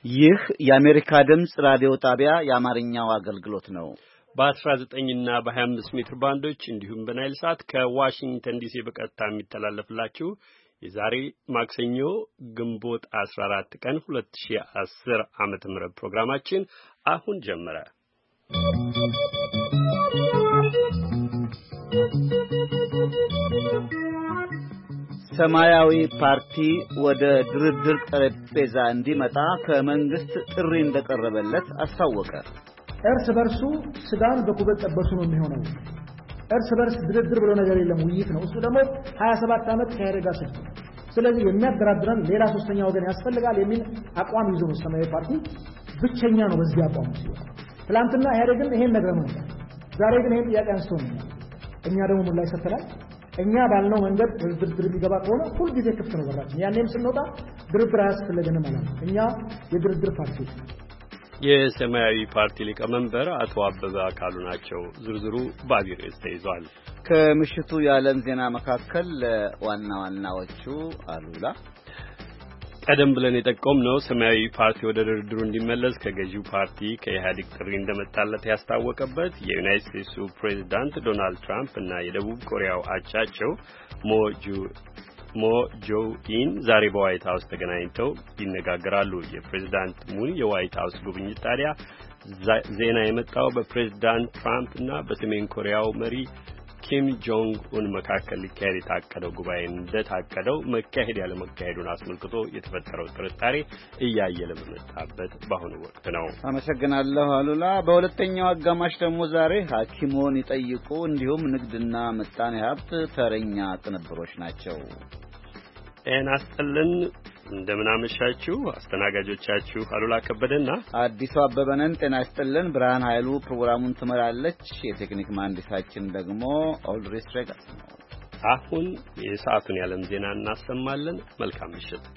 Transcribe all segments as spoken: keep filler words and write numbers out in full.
ይህ የአሜሪካ ድምጽ ራዲዮ ጣቢያ የአማርኛው አገልግሎት ነው። በ19 እና በ25 ሜትር ባንዶች እንዲሁም በናይል ሳት ከዋሽንግተን ዲሲ በቀጥታ የሚተላለፍላችሁ የዛሬ ማክሰኞ ግንቦት አስራ አራት ቀን ሁለት ሺህ አስር ዓመተ ምህረት ፕሮግራማችን አሁን ጀመረ። ሰማያዊ ፓርቲ ወደ ድርድር ጠረጴዛ እንዲመጣ ከመንግስት ጥሪ እንደቀረበለት አስታወቀ። እርስ በርሱ ስጋን በኩበት ጠበሱ ነው የሚሆነው። እርስ በርስ ድርድር ብሎ ነገር የለም፣ ውይይት ነው። እሱ ደግሞ ሀያ ሰባት ዓመት ከያረጋ ስልት። ስለዚህ የሚያደራድረን ሌላ ሶስተኛ ወገን ያስፈልጋል የሚል አቋም ይዞ ነው ሰማያዊ ፓርቲ ብቸኛ ነው በዚህ አቋም ሲሆን። ትላንትና ያረጋን ይሄን ነገር ነው። ዛሬ ግን ይሄን ጥያቄ አንስቶ ነው እኛ ደግሞ ምን ላይ ሰተላል እኛ ባልነው መንገድ ድርድር ቢገባ ከሆነ ሁሉ ጊዜ ክፍት ነው በራችን። ያኔም ስንወጣ ድርድር አያስፈልገንም ማለት ነው። እኛ የድርድር ፓርቲ የሰማያዊ ፓርቲ ሊቀመንበር አቶ አበበ አካሉ ናቸው። ዝርዝሩ በአቢሬስ ተይዟል። ከምሽቱ የዓለም ዜና መካከል ዋና ዋናዎቹ አሉላ ቀደም ብለን የጠቆምነው ሰማያዊ ፓርቲ ወደ ድርድሩ እንዲመለስ ከገዢው ፓርቲ ከኢህአዴግ ጥሪ እንደመጣለት ያስታወቀበት የዩናይትድ ስቴትሱ ፕሬዝዳንት ዶናልድ ትራምፕ እና የደቡብ ኮሪያው አቻቸው ሞ ሞ ጆኢን ዛሬ በዋይት ሃውስ ተገናኝተው ይነጋገራሉ። የፕሬዝዳንት ሙን የዋይት ሃውስ ጉብኝት ታዲያ ዜና የመጣው በፕሬዝዳንት ትራምፕ እና በሰሜን ኮሪያው መሪ ኪም ጆንግ ኡን መካከል ሊካሄድ የታቀደው ጉባኤ እንደታቀደው መካሄድ ያለ መካሄዱን አስመልክቶ የተፈጠረው ጥርጣሬ እያየለ በመጣበት በአሁኑ ወቅት ነው። አመሰግናለሁ አሉላ። በሁለተኛው አጋማሽ ደግሞ ዛሬ ሐኪሞን ይጠይቁ እንዲሁም ንግድና ምጣኔ ሀብት ተረኛ ቅንብሮች ናቸው። ጤና ይስጥልን፣ እንደምን አመሻችሁ። አስተናጋጆቻችሁ አሉላ ከበደና አዲሱ አበበ ነን። ጤና ይስጥልን። ብርሃን ኃይሉ ፕሮግራሙን ትመራለች። የቴክኒክ መሐንዲሳችን ደግሞ ኦልድሪስ ሬጋስ ነው። አሁን የሰዓቱን የዓለም ዜና እናሰማለን። መልካም ምሽት።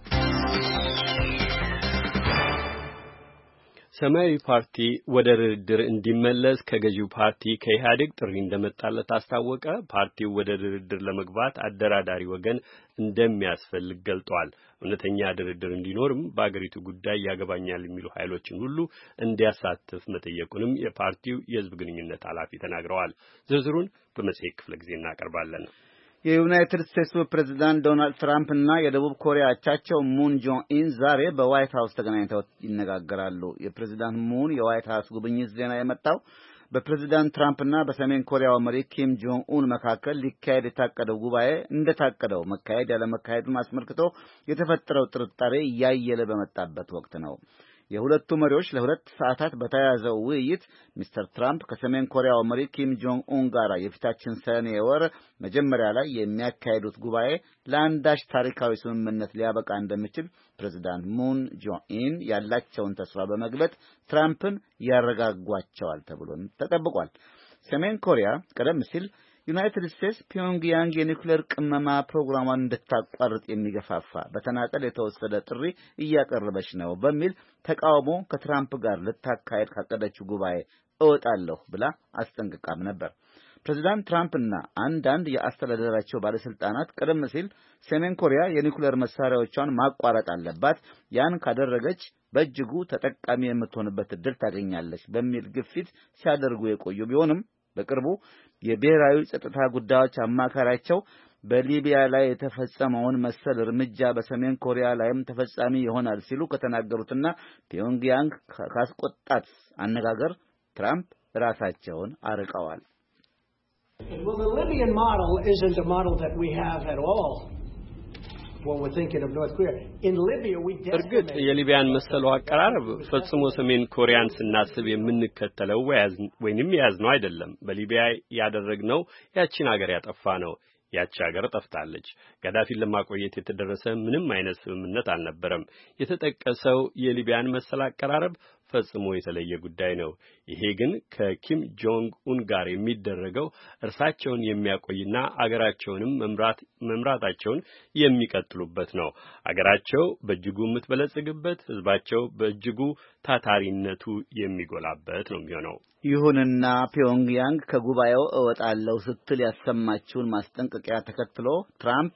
ሰማያዊ ፓርቲ ወደ ድርድር እንዲመለስ ከገዢው ፓርቲ ከኢህአዴግ ጥሪ እንደመጣለት አስታወቀ። ፓርቲው ወደ ድርድር ለመግባት አደራዳሪ ወገን እንደሚያስፈልግ ገልጧል። እውነተኛ ድርድር እንዲኖርም በአገሪቱ ጉዳይ ያገባኛል የሚሉ ኃይሎችን ሁሉ እንዲያሳትፍ መጠየቁንም የፓርቲው የሕዝብ ግንኙነት ኃላፊ ተናግረዋል። ዝርዝሩን በመጽሔት ክፍለ ጊዜ እናቀርባለን። የዩናይትድ ስቴትስ ፕሬዝዳንት ዶናልድ ትራምፕ እና የደቡብ ኮሪያ አቻቸው ሙን ጆኢን ዛሬ በዋይት ሃውስ ተገናኝተው ይነጋገራሉ። የፕሬዝዳንት ሙን የዋይት ሃውስ ጉብኝት ዜና የመጣው በፕሬዝዳንት ትራምፕ እና በሰሜን ኮሪያው መሪ ኪም ጆንግ ኡን መካከል ሊካሄድ የታቀደው ጉባኤ እንደታቀደው መካሄድ ያለ መካሄዱን አስመልክቶ የተፈጠረው ጥርጣሬ እያየለ በመጣበት ወቅት ነው። የሁለቱ መሪዎች ለሁለት ሰዓታት በተያያዘው ውይይት ሚስተር ትራምፕ ከሰሜን ኮሪያው መሪ ኪም ጆንግ ኡን ጋር የፊታችን ሰኔ ወር መጀመሪያ ላይ የሚያካሂዱት ጉባኤ ለአንዳች ታሪካዊ ስምምነት ሊያበቃ እንደሚችል ፕሬዝዳንት ሙን ጆኢን ያላቸውን ተስፋ በመግለጥ ትራምፕን ያረጋጓቸዋል ተብሎ ተጠብቋል። ሰሜን ኮሪያ ቀደም ሲል ዩናይትድ ስቴትስ ፒዮንግያንግ የኒውክሌር ቅመማ ፕሮግራሟን እንድታቋርጥ የሚገፋፋ በተናጠል የተወሰደ ጥሪ እያቀረበች ነው በሚል ተቃውሞ ከትራምፕ ጋር ልታካሄድ ካቀደችው ጉባኤ እወጣለሁ ብላ አስጠንቅቃም ነበር። ፕሬዝዳንት ትራምፕ እና አንዳንድ የአስተዳደራቸው ባለስልጣናት ቀደም ሲል ሰሜን ኮሪያ የኒውክሌር መሳሪያዎቿን ማቋረጥ አለባት፣ ያን ካደረገች በእጅጉ ተጠቃሚ የምትሆንበት እድል ታገኛለች በሚል ግፊት ሲያደርጉ የቆዩ ቢሆንም በቅርቡ የብሔራዊ ጸጥታ ጉዳዮች አማካሪያቸው በሊቢያ ላይ የተፈጸመውን መሰል እርምጃ በሰሜን ኮሪያ ላይም ተፈጻሚ ይሆናል ሲሉ ከተናገሩትና ፒዮንግያንግ ካስቆጣት አነጋገር ትራምፕ ራሳቸውን አርቀዋል። Well, the Libyan model isn't a model that we have at all. እርግጥ የሊቢያን መሰሉ አቀራረብ ፈጽሞ ሰሜን ኮሪያን ስናስብ የምንከተለው ወይንም የያዝነው አይደለም። በሊቢያ ያደረግነው ያቺን ሀገር ያጠፋ ነው። ያቺ ሀገር ጠፍታለች። ጋዳፊን ለማቆየት የተደረሰ ምንም አይነት ስምምነት አልነበረም። የተጠቀሰው የሊቢያን መሰል አቀራረብ ፈጽሞ የተለየ ጉዳይ ነው። ይሄ ግን ከኪም ጆንግ ኡን ጋር የሚደረገው እርሳቸውን የሚያቆይና አገራቸውንም መምራት መምራታቸውን የሚቀጥሉበት ነው። አገራቸው በእጅጉ የምትበለጽግበት፣ ህዝባቸው በእጅጉ ታታሪነቱ የሚጎላበት ነው የሚሆነው። ይሁንና ፒዮንግያንግ ከጉባኤው እወጣለሁ ስትል ያሰማችውን ማስጠንቀቂያ ተከትሎ ትራምፕ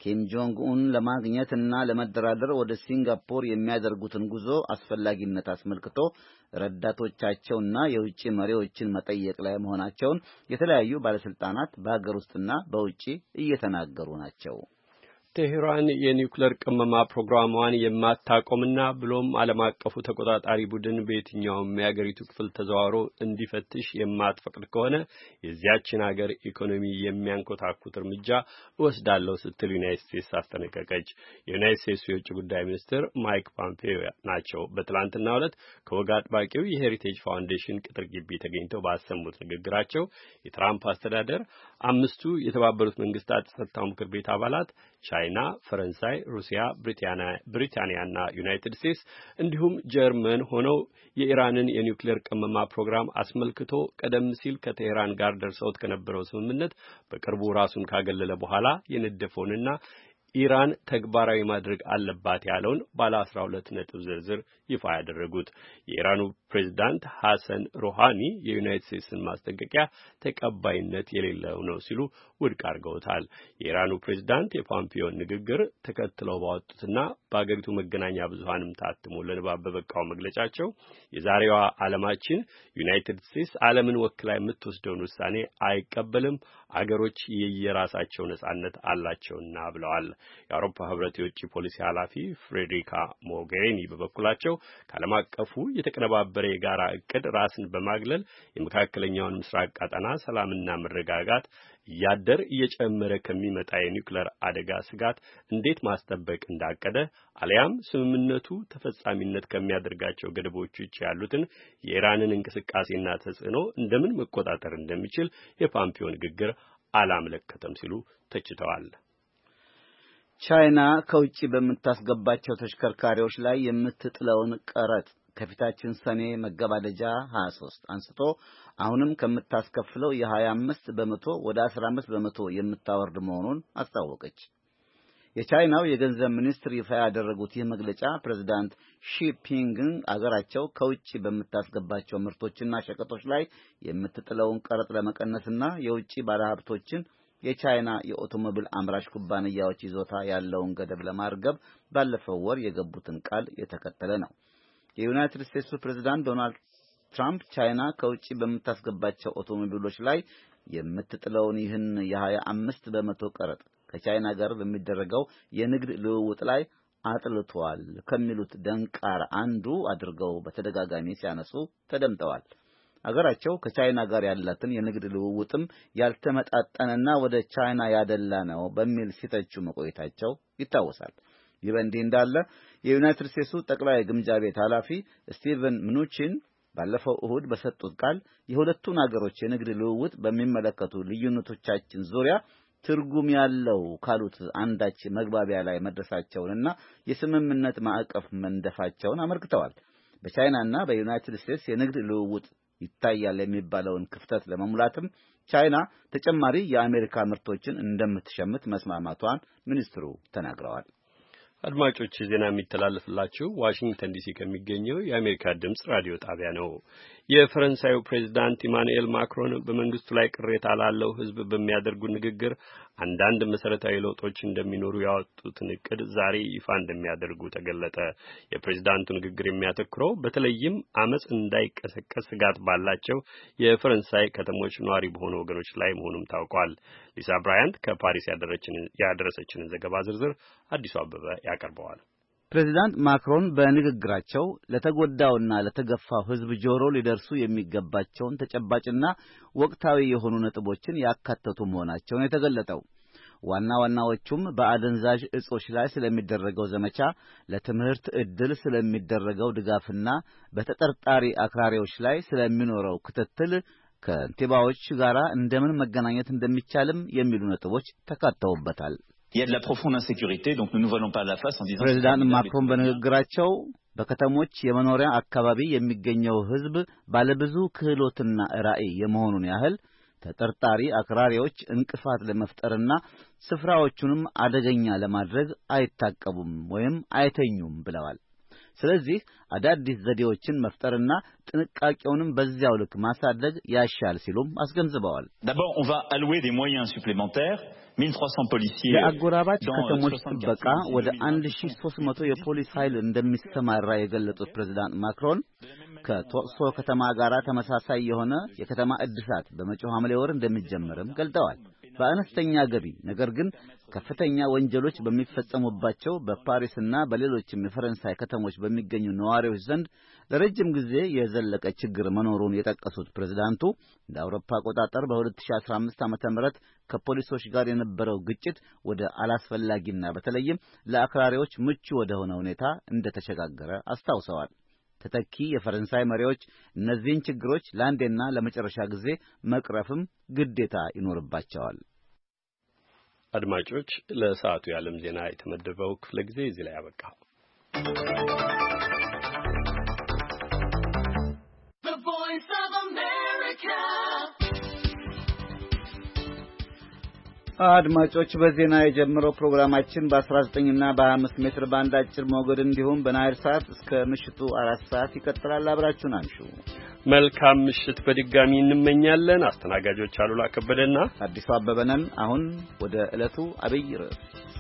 ኪም ጆንግ ኡን ለማግኘትና ለመደራደር ወደ ሲንጋፖር የሚያደርጉትን ጉዞ አስፈላጊነት አስመልክቶ ረዳቶቻቸውና የውጭ መሪዎችን መጠየቅ ላይ መሆናቸውን የተለያዩ ባለስልጣናት በአገር ውስጥና በውጭ እየተናገሩ ናቸው። ቴህራን የኒውክሌር ቅመማ ፕሮግራሟን የማታቆምና ብሎም ዓለም አቀፉ ተቆጣጣሪ ቡድን በየትኛውም የአገሪቱ ክፍል ተዘዋውሮ እንዲፈትሽ የማትፈቅድ ከሆነ የዚያችን ሀገር ኢኮኖሚ የሚያንኮታኩት እርምጃ እወስዳለሁ ስትል ዩናይትድ ስቴትስ አስጠነቀቀች። የዩናይትድ ስቴትስ የውጭ ጉዳይ ሚኒስትር ማይክ ፖምፔዮ ናቸው በትላንትናው ዕለት ከወግ አጥባቂው የሄሪቴጅ ፋውንዴሽን ቅጥር ግቢ ተገኝተው ባሰሙት ንግግራቸው የትራምፕ አስተዳደር አምስቱ የተባበሩት መንግስታት ጸጥታው ምክር ቤት አባላት ቻይና፣ ፈረንሳይ፣ ሩሲያ፣ ብሪታንያ ብሪታንያና ዩናይትድ ስቴትስ እንዲሁም ጀርመን ሆነው የኢራንን የኒውክሌር ቅመማ ፕሮግራም አስመልክቶ ቀደም ሲል ከቴህራን ጋር ደርሰውት ከነበረው ስምምነት በቅርቡ ራሱን ካገለለ በኋላ የነደፈውንና ኢራን ተግባራዊ ማድረግ አለባት ያለውን ባለ አስራ ሁለት ነጥብ ዝርዝር ይፋ ያደረጉት የኢራኑ ፕሬዝዳንት ሐሰን ሮሃኒ የዩናይትድ ስቴትስን ማስጠንቀቂያ ተቀባይነት የሌለው ነው ሲሉ ውድቅ አድርገውታል። የኢራኑ ፕሬዝዳንት የፖምፒዮን ንግግር ተከትለው ባወጡትና በአገሪቱ መገናኛ ብዙሃንም ታትሞ ለንባብ በበቃው መግለጫቸው የዛሬዋ ዓለማችን ዩናይትድ ስቴትስ ዓለምን ወክላ የምትወስደውን ውሳኔ አይቀበልም፣ አገሮች የየራሳቸው ነጻነት አላቸውና ብለዋል። የአውሮፓ ህብረት የውጭ ፖሊሲ ኃላፊ ፍሬዴሪካ ሞጌሪኒ በበኩላቸው ከዓለም አቀፉ የተቀነባበረ የጋራ እቅድ ራስን በማግለል የመካከለኛውን ምስራቅ ቀጠና ሰላምና መረጋጋት እያደር እየጨመረ ከሚመጣ የኒውክሌር አደጋ ስጋት እንዴት ማስጠበቅ እንዳቀደ አሊያም ስምምነቱ ተፈጻሚነት ከሚያደርጋቸው ገደቦች ውጭ ያሉትን የኢራንን እንቅስቃሴና ተጽዕኖ እንደምን መቆጣጠር እንደሚችል የፖምፒዮ ንግግር አላመለከተም ሲሉ ተችተዋል። ቻይና ከውጭ በምታስገባቸው ተሽከርካሪዎች ላይ የምትጥለውን ቀረጥ ከፊታችን ሰኔ መገባደጃ ሀያ ሶስት አንስቶ አሁንም ከምታስከፍለው የሀያ አምስት በመቶ ወደ አስራ አምስት በመቶ የምታወርድ መሆኑን አስታወቀች። የቻይናው የገንዘብ ሚኒስትር ይፋ ያደረጉት ይህ መግለጫ ፕሬዝዳንት ሺ ፒንግን አገራቸው ከውጭ በምታስገባቸው ምርቶችና ሸቀጦች ላይ የምትጥለውን ቀረጥ ለመቀነስና የውጭ ባለሀብቶችን የቻይና የኦቶሞቢል አምራች ኩባንያዎች ይዞታ ያለውን ገደብ ለማርገብ ባለፈው ወር የገቡትን ቃል የተከተለ ነው። የዩናይትድ ስቴትስ ፕሬዝዳንት ዶናልድ ትራምፕ ቻይና ከውጭ በምታስገባቸው ኦቶሞቢሎች ላይ የምትጥለውን ይህን የሀያ አምስት በመቶ ቀረጥ ከቻይና ጋር በሚደረገው የንግድ ልውውጥ ላይ አጥልቷል ከሚሉት ደንቃር አንዱ አድርገው በተደጋጋሚ ሲያነሱ ተደምጠዋል። አገራቸው ከቻይና ጋር ያላትን የንግድ ልውውጥም ያልተመጣጠነና ወደ ቻይና ያደላ ነው በሚል ሲተቹ መቆየታቸው ይታወሳል። ይህ በእንዲህ እንዳለ የዩናይትድ ስቴትሱ ጠቅላይ ግምጃ ቤት ኃላፊ ስቲቨን ምኑቺን ባለፈው እሁድ በሰጡት ቃል የሁለቱን አገሮች የንግድ ልውውጥ በሚመለከቱ ልዩነቶቻችን ዙሪያ ትርጉም ያለው ካሉት አንዳች መግባቢያ ላይ መድረሳቸውንና የስምምነት ማዕቀፍ መንደፋቸውን አመልክተዋል። በቻይናና በዩናይትድ ስቴትስ የንግድ ልውውጥ ይታያል የሚባለውን ክፍተት ለመሙላትም ቻይና ተጨማሪ የአሜሪካ ምርቶችን እንደምትሸምት መስማማቷን ሚኒስትሩ ተናግረዋል። አድማጮች ዜና የሚተላለፍላችሁ ዋሽንግተን ዲሲ ከሚገኘው የአሜሪካ ድምጽ ራዲዮ ጣቢያ ነው። የፈረንሳዩ ፕሬዝዳንት ኢማኑኤል ማክሮን በመንግስቱ ላይ ቅሬታ ላለው ሕዝብ በሚያደርጉ ንግግር አንዳንድ መሰረታዊ ለውጦች እንደሚኖሩ ያወጡትን እቅድ ዛሬ ይፋ እንደሚያደርጉ ተገለጠ። የፕሬዝዳንቱ ንግግር የሚያተኩረው በተለይም አመጽ እንዳይቀሰቀስ ስጋት ባላቸው የፈረንሳይ ከተሞች ነዋሪ በሆኑ ወገኖች ላይ መሆኑም ታውቋል። ሊሳ ብራያንት ከፓሪስ ያደረሰችንን ዘገባ ዝርዝር አዲሱ አበበ ያቀርበዋል። ፕሬዝዳንት ማክሮን በንግግራቸው ለተጎዳውና ለተገፋው ሕዝብ ጆሮ ሊደርሱ የሚገባቸውን ተጨባጭና ወቅታዊ የሆኑ ነጥቦችን ያካተቱ መሆናቸውን የተገለጠው ዋና ዋናዎቹም በአደንዛዥ እጾች ላይ ስለሚደረገው ዘመቻ፣ ለትምህርት ዕድል ስለሚደረገው ድጋፍና በተጠርጣሪ አክራሪዎች ላይ ስለሚኖረው ክትትል ከንቲባዎች ጋር እንደምን መገናኘት እንደሚቻልም የሚሉ ነጥቦች ተካተውበታል። Il y a de la profonde insécurité, donc nous ne voilons pas la face en disant ፕሬዝዳንት ማክሮን በንግግራቸው በከተሞች የመኖሪያ አካባቢ የሚገኘው ሕዝብ ባለብዙ ክህሎትና ራዕይ የመሆኑን ያህል ተጠርጣሪ አክራሪዎች እንቅፋት ለመፍጠርና ስፍራዎቹንም አደገኛ ለማድረግ አይታቀቡም ወይም አይተኙም ብለዋል። ስለዚህ አዳዲስ ዘዴዎችን መፍጠርና ጥንቃቄውንም በዚያው ልክ ማሳደግ ያሻል ሲሉም አስገንዝበዋል። D'abord, on va allouer des moyens supplémentaires, mille trois cents policiers. የአጎራባች ከተሞች ጥበቃ ወደ አንድ ሺህ ሦስት መቶ የፖሊስ ኃይል እንደሚሰማራ የገለጹት ፕሬዝዳንት ማክሮን ከቶክሶ ከተማ ጋር ተመሳሳይ የሆነ የከተማ እድሳት በመጪው ሐምሌ ወር እንደሚጀምርም ገልጠዋል። በአነስተኛ ገቢ ነገር ግን ከፍተኛ ወንጀሎች በሚፈጸሙባቸው በፓሪስና በሌሎችም የፈረንሳይ ከተሞች በሚገኙ ነዋሪዎች ዘንድ ለረጅም ጊዜ የዘለቀ ችግር መኖሩን የጠቀሱት ፕሬዝዳንቱ እንደ አውሮፓ አቆጣጠር በ2015 ዓመተ ምህረት ከፖሊሶች ጋር የነበረው ግጭት ወደ አላስፈላጊና በተለይም ለአክራሪዎች ምቹ ወደ ሆነ ሁኔታ እንደተሸጋገረ አስታውሰዋል። ተተኪ የፈረንሳይ መሪዎች እነዚህን ችግሮች ለአንዴና ለመጨረሻ ጊዜ መቅረፍም ግዴታ ይኖርባቸዋል። አድማጮች፣ ለሰዓቱ የዓለም ዜና የተመደበው ክፍለ ጊዜ እዚህ ላይ አበቃ። አድማጮች በዜና የጀመረው ፕሮግራማችን በ19 እና በ25 ሜትር ባንድ አጭር ሞገድ እንዲሁም በናይል ሰዓት እስከ ምሽቱ አራት ሰዓት ይቀጥላል። አብራችሁን አንሹ። መልካም ምሽት በድጋሚ እንመኛለን። አስተናጋጆች አሉላ ከበደና አዲሱ አበበ ነን። አሁን ወደ ዕለቱ አብይ ርዕስ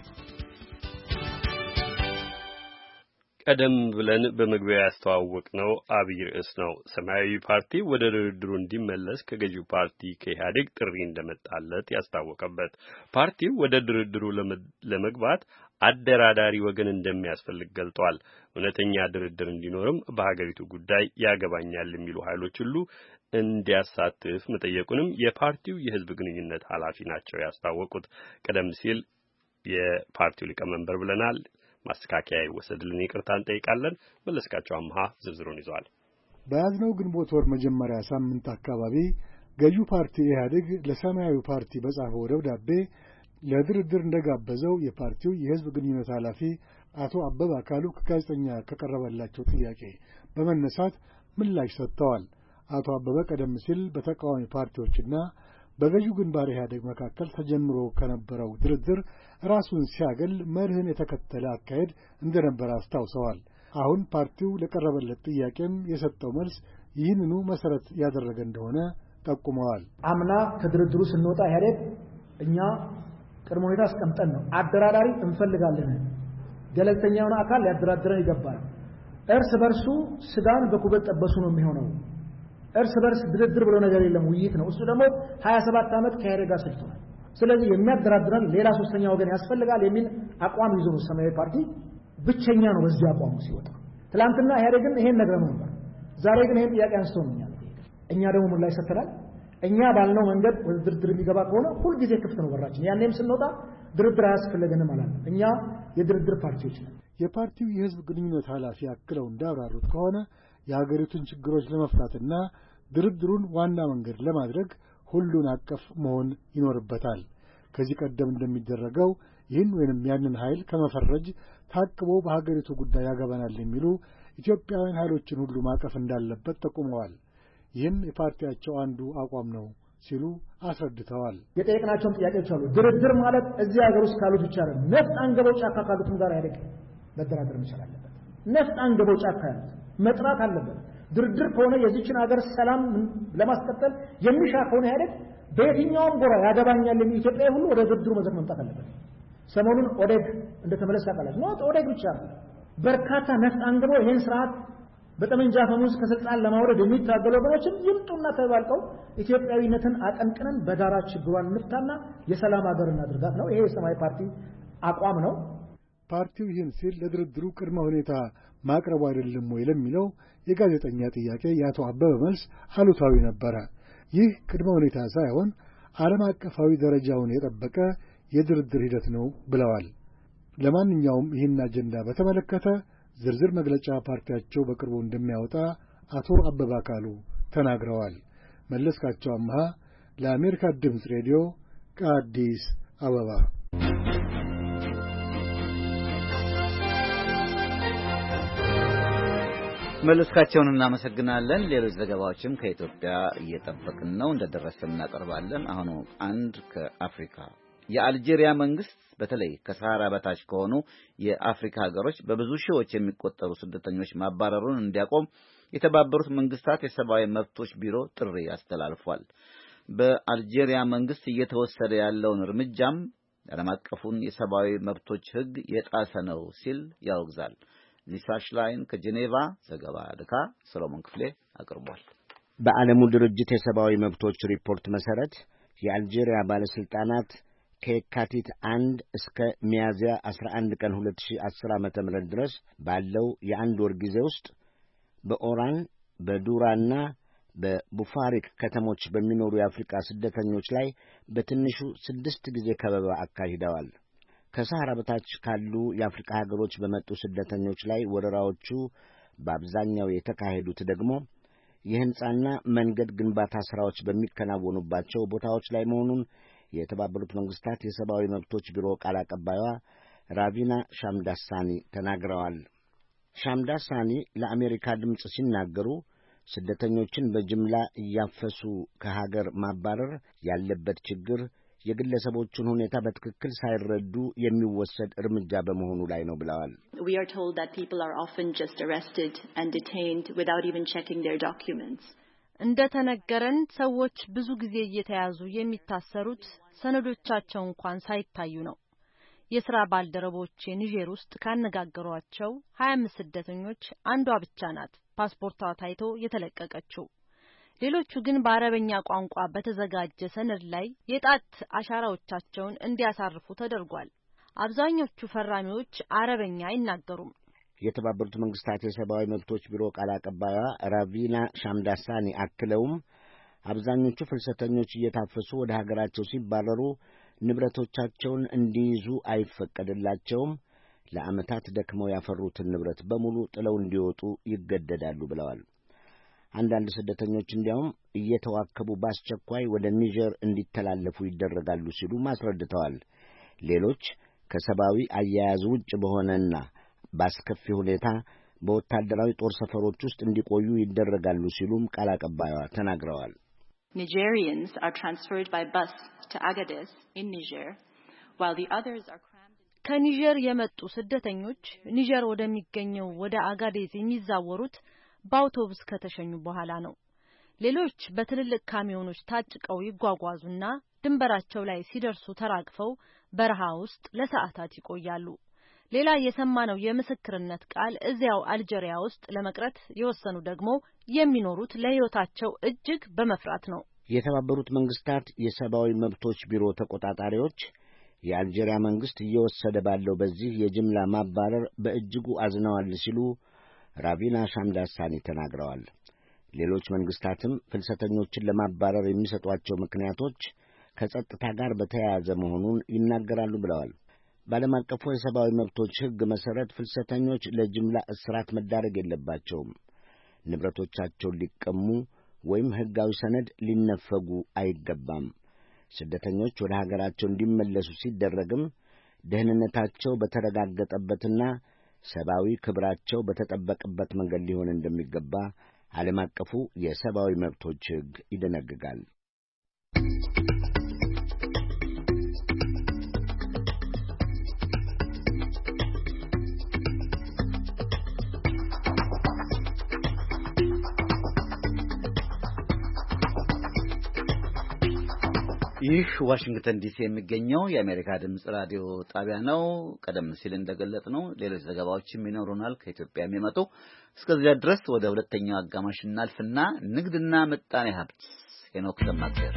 ቀደም ብለን በመግቢያው ያስተዋወቅነው አብይ ርዕስ ነው። ሰማያዊ ፓርቲ ወደ ድርድሩ እንዲመለስ ከገዢው ፓርቲ ከኢህአዴግ ጥሪ እንደመጣለት ያስታወቀበት፣ ፓርቲው ወደ ድርድሩ ለመግባት አደራዳሪ ወገን እንደሚያስፈልግ ገልጧል። እውነተኛ ድርድር እንዲኖርም በሀገሪቱ ጉዳይ ያገባኛል የሚሉ ኃይሎች ሁሉ እንዲያሳትፍ መጠየቁንም የፓርቲው የህዝብ ግንኙነት ኃላፊ ናቸው ያስታወቁት። ቀደም ሲል የፓርቲው ሊቀመንበር ብለናል። ማስተካከያ ይወሰድልን ይቅርታ እንጠይቃለን። መለስካቸው አምሃ ዝርዝሩን ይዟል። በያዝነው ግንቦት ወር መጀመሪያ ሳምንት አካባቢ ገዢው ፓርቲ ኢህአዴግ ለሰማያዊ ፓርቲ በጻፈው ደብዳቤ ለድርድር እንደጋበዘው የፓርቲው የህዝብ ግንኙነት ኃላፊ አቶ አበበ አካሉ ከጋዜጠኛ ከቀረበላቸው ጥያቄ በመነሳት ምላሽ ሰጥተዋል። አቶ አበበ ቀደም ሲል በተቃዋሚ ፓርቲዎችና በገዢው ግንባር ኢህአዴግ መካከል ተጀምሮ ከነበረው ድርድር ራሱን ሲያገል መርህን የተከተለ አካሄድ እንደነበረ አስታውሰዋል። አሁን ፓርቲው ለቀረበለት ጥያቄም የሰጠው መልስ ይህንኑ መሰረት ያደረገ እንደሆነ ጠቁመዋል። አምና ከድርድሩ ስንወጣ ኢህአዴግ እኛ ቅድመ ሁኔታ አስቀምጠን ነው አደራዳሪ እንፈልጋለን፣ ገለልተኛ የሆነ አካል ሊያደራድረን ይገባል፣ እርስ በርሱ ስጋን በኩበት ጠበሱ ነው የሚሆነው፣ እርስ በርስ ድርድር ብሎ ነገር የለም ውይይት ነው። እሱ ደግሞ ሀያ ሰባት ዓመት ከኢህአዴግ ጋር ሰርቷል። ስለዚህ የሚያደራድረን ሌላ ሶስተኛ ወገን ያስፈልጋል የሚል አቋም ይዞ ነው ሰማያዊ ፓርቲ ብቸኛ ነው በዚህ አቋሙ ሲወጣ። ትላንትና ኢህአዴግን ይሄን ነገር ነው ነበር። ዛሬ ግን ይሄን ጥያቄ አንስቶ ነው እኛ እኛ ደግሞ ምን ላይ ሰተናል። እኛ ባልነው መንገድ ወደ ድርድር የሚገባ ከሆነ ሁሉ ጊዜ ክፍት ነው በራችን። ያኔም ስንወጣ ድርድር አያስፈልገንም ማለት እኛ የድርድር ፓርቲዎች ነን። የፓርቲው የህዝብ ግንኙነት ኃላፊ አክለው እንዳብራሩት ከሆነ የሀገሪቱን ችግሮች ለመፍታትና ድርድሩን ዋና መንገድ ለማድረግ ሁሉን አቀፍ መሆን ይኖርበታል። ከዚህ ቀደም እንደሚደረገው ይህን ወይንም ያንን ኃይል ከመፈረጅ ታቅቦ በሀገሪቱ ጉዳይ ያገባናል የሚሉ ኢትዮጵያውያን ኃይሎችን ሁሉ ማቀፍ እንዳለበት ጠቁመዋል። ይህም የፓርቲያቸው አንዱ አቋም ነው ሲሉ አስረድተዋል። የጠየቅናቸውም ጥያቄዎች አሉ። ድርድር ማለት እዚህ ሀገር ውስጥ ካሉት ብቻ ነው። ነፍጥ አንገበው ጫካ ካሉትም ጋር ያደግ መደራደር መቻል አለበት። ነፍጥ አንገበው ጫካ ያሉት መጥራት አለበት። ድርድር ከሆነ የዚችን ሀገር ሰላም ለማስቀጠል የሚሻ ከሆነ ያደግ በየትኛውም ጎራ ያገባኛል የሚል ኢትዮጵያዊ ሁሉ ወደ ድርድሩ መድረክ መምጣት አለበት። ሰሞኑን ኦዴግ እንደተመለሰ ያቃላች ነው። ኦዴግ ብቻ በርካታ ነፍጥ አንግበው ይህን ስርዓት በጠመንጃ ፈሙዝ ከስልጣን ለማውረድ የሚታገሉ ወገኖችን ይምጡና ተባልቀው ኢትዮጵያዊነትን አቀንቅነን በጋራ ችግሯን እንፍታና የሰላም ሀገር እናድርጋት ነው። ይሄ የሰማያዊ ፓርቲ አቋም ነው። ፓርቲው ይህን ሲል ለድርድሩ ቅድመ ሁኔታ ማቅረቡ አይደለም ወይ ለሚለው የጋዜጠኛ ጥያቄ የአቶ አበበ መልስ አሉታዊ ነበረ። ይህ ቅድመ ሁኔታ ሳይሆን ዓለም አቀፋዊ ደረጃውን የጠበቀ የድርድር ሂደት ነው ብለዋል። ለማንኛውም ይህን አጀንዳ በተመለከተ ዝርዝር መግለጫ ፓርቲያቸው በቅርቡ እንደሚያወጣ አቶ አበበ አካሉ ተናግረዋል። መለስካቸው አምሃ ለአሜሪካ ድምፅ ሬዲዮ ከአዲስ አበባ። መለስካቸውን እናመሰግናለን። ሌሎች ዘገባዎችም ከኢትዮጵያ እየጠበቅን ነው፣ እንደደረሰ እናቀርባለን። አሁን አንድ ከአፍሪካ የአልጄሪያ መንግስት በተለይ ከሰሃራ በታች ከሆኑ የአፍሪካ ሀገሮች በብዙ ሺዎች የሚቆጠሩ ስደተኞች ማባረሩን እንዲያቆም የተባበሩት መንግስታት የሰብአዊ መብቶች ቢሮ ጥሪ አስተላልፏል። በአልጄሪያ መንግስት እየተወሰደ ያለውን እርምጃም ዓለም አቀፉን የሰብአዊ መብቶች ሕግ የጣሰ ነው ሲል ያወግዛል። ሊሳ ሽላይን ከጄኔቫ ዘገባ ልካ ሰሎሞን ክፍሌ አቅርቧል። በዓለሙ ድርጅት የሰብአዊ መብቶች ሪፖርት መሰረት የአልጄሪያ ባለስልጣናት ከየካቲት አንድ እስከ ሚያዝያ አስራ አንድ ቀን ሁለት ሺህ አስር ዓመተ ምህረት ድረስ ባለው የአንድ ወር ጊዜ ውስጥ በኦራን በዱራና በቡፋሪክ ከተሞች በሚኖሩ የአፍሪካ ስደተኞች ላይ በትንሹ ስድስት ጊዜ ከበባ አካሂደዋል። ከሰሃራ በታች ካሉ የአፍሪካ ሀገሮች በመጡ ስደተኞች ላይ ወረራዎቹ በአብዛኛው የተካሄዱት ደግሞ የሕንጻና መንገድ ግንባታ ሥራዎች በሚከናወኑባቸው ቦታዎች ላይ መሆኑን የተባበሩት መንግስታት የሰብአዊ መብቶች ቢሮ ቃል አቀባይዋ ራቪና ሻምዳሳኒ ተናግረዋል። ሻምዳሳኒ ለአሜሪካ ድምፅ ሲናገሩ ስደተኞችን በጅምላ እያፈሱ ከሀገር ማባረር ያለበት ችግር የግለሰቦቹን ሁኔታ በትክክል ሳይረዱ የሚወሰድ እርምጃ በመሆኑ ላይ ነው ብለዋል። We are told that people are often just arrested and detained without even checking their documents. እንደተነገረን ሰዎች ብዙ ጊዜ እየተያዙ የሚታሰሩት ሰነዶቻቸው እንኳን ሳይታዩ ነው። የሥራ ባልደረቦቼ ኒጀር ውስጥ ካነጋገሯቸው ሀያ አምስት ስደተኞች አንዷ ብቻ ናት ፓስፖርቷ ታይቶ የተለቀቀችው። ሌሎቹ ግን በአረበኛ ቋንቋ በተዘጋጀ ሰነድ ላይ የጣት አሻራዎቻቸውን እንዲያሳርፉ ተደርጓል። አብዛኞቹ ፈራሚዎች አረበኛ አይናገሩም። የተባበሩት መንግስታት የሰብአዊ መብቶች ቢሮ ቃል አቀባይዋ ራቪና ሻምዳሳኒ አክለውም አብዛኞቹ ፍልሰተኞች እየታፈሱ ወደ ሀገራቸው ሲባረሩ ንብረቶቻቸውን እንዲይዙ አይፈቀድላቸውም፣ ለዓመታት ደክመው ያፈሩትን ንብረት በሙሉ ጥለው እንዲወጡ ይገደዳሉ ብለዋል። አንዳንድ ስደተኞች እንዲያውም እየተዋከቡ በአስቸኳይ ወደ ኒጀር እንዲተላለፉ ይደረጋሉ ሲሉ አስረድተዋል። ሌሎች ከሰብአዊ አያያዝ ውጭ በሆነና በአስከፊ ሁኔታ በወታደራዊ ጦር ሰፈሮች ውስጥ እንዲቆዩ ይደረጋሉ ሲሉም ቃል አቀባይዋ ተናግረዋል። Nigerians are transferred by bus to Agadez in Niger, while the others are crammed. ከኒጀር የመጡ ስደተኞች ኒጀር ወደሚገኘው ወደ አጋዴዝ የሚዛወሩት በአውቶቡስ ከተሸኙ በኋላ ነው። ሌሎች በትልልቅ ካሚዮኖች ታጭቀው ይጓጓዙና ድንበራቸው ላይ ሲደርሱ ተራግፈው በረሃ ውስጥ ለሰዓታት ይቆያሉ። ሌላ የሰማነው የምስክርነት ቃል እዚያው አልጄሪያ ውስጥ ለመቅረት የወሰኑ ደግሞ የሚኖሩት ለሕይወታቸው እጅግ በመፍራት ነው። የተባበሩት መንግስታት የሰብአዊ መብቶች ቢሮ ተቆጣጣሪዎች የአልጄሪያ መንግስት እየወሰደ ባለው በዚህ የጅምላ ማባረር በእጅጉ አዝነዋል ሲሉ ራቪና ሻምዳሳኒ ተናግረዋል። ሌሎች መንግስታትም ፍልሰተኞችን ለማባረር የሚሰጧቸው ምክንያቶች ከጸጥታ ጋር በተያያዘ መሆኑን ይናገራሉ ብለዋል። በዓለም አቀፉ የሰብአዊ መብቶች ሕግ መሠረት ፍልሰተኞች ለጅምላ እስራት መዳረግ የለባቸውም። ንብረቶቻቸውን ሊቀሙ ወይም ሕጋዊ ሰነድ ሊነፈጉ አይገባም። ስደተኞች ወደ ሀገራቸው እንዲመለሱ ሲደረግም ደህንነታቸው በተረጋገጠበትና ሰብአዊ ክብራቸው በተጠበቀበት መንገድ ሊሆን እንደሚገባ ዓለም አቀፉ የሰብአዊ መብቶች ሕግ ይደነግጋል። ይህ ዋሽንግተን ዲሲ የሚገኘው የአሜሪካ ድምጽ ራዲዮ ጣቢያ ነው። ቀደም ሲል እንደገለጽነው ሌሎች ዘገባዎችም ይኖሩናል ከኢትዮጵያ የሚመጡ። እስከዚያ ድረስ ወደ ሁለተኛው አጋማሽ እናልፍና ንግድና ምጣኔ ሀብት ሄኖክ ደማቀር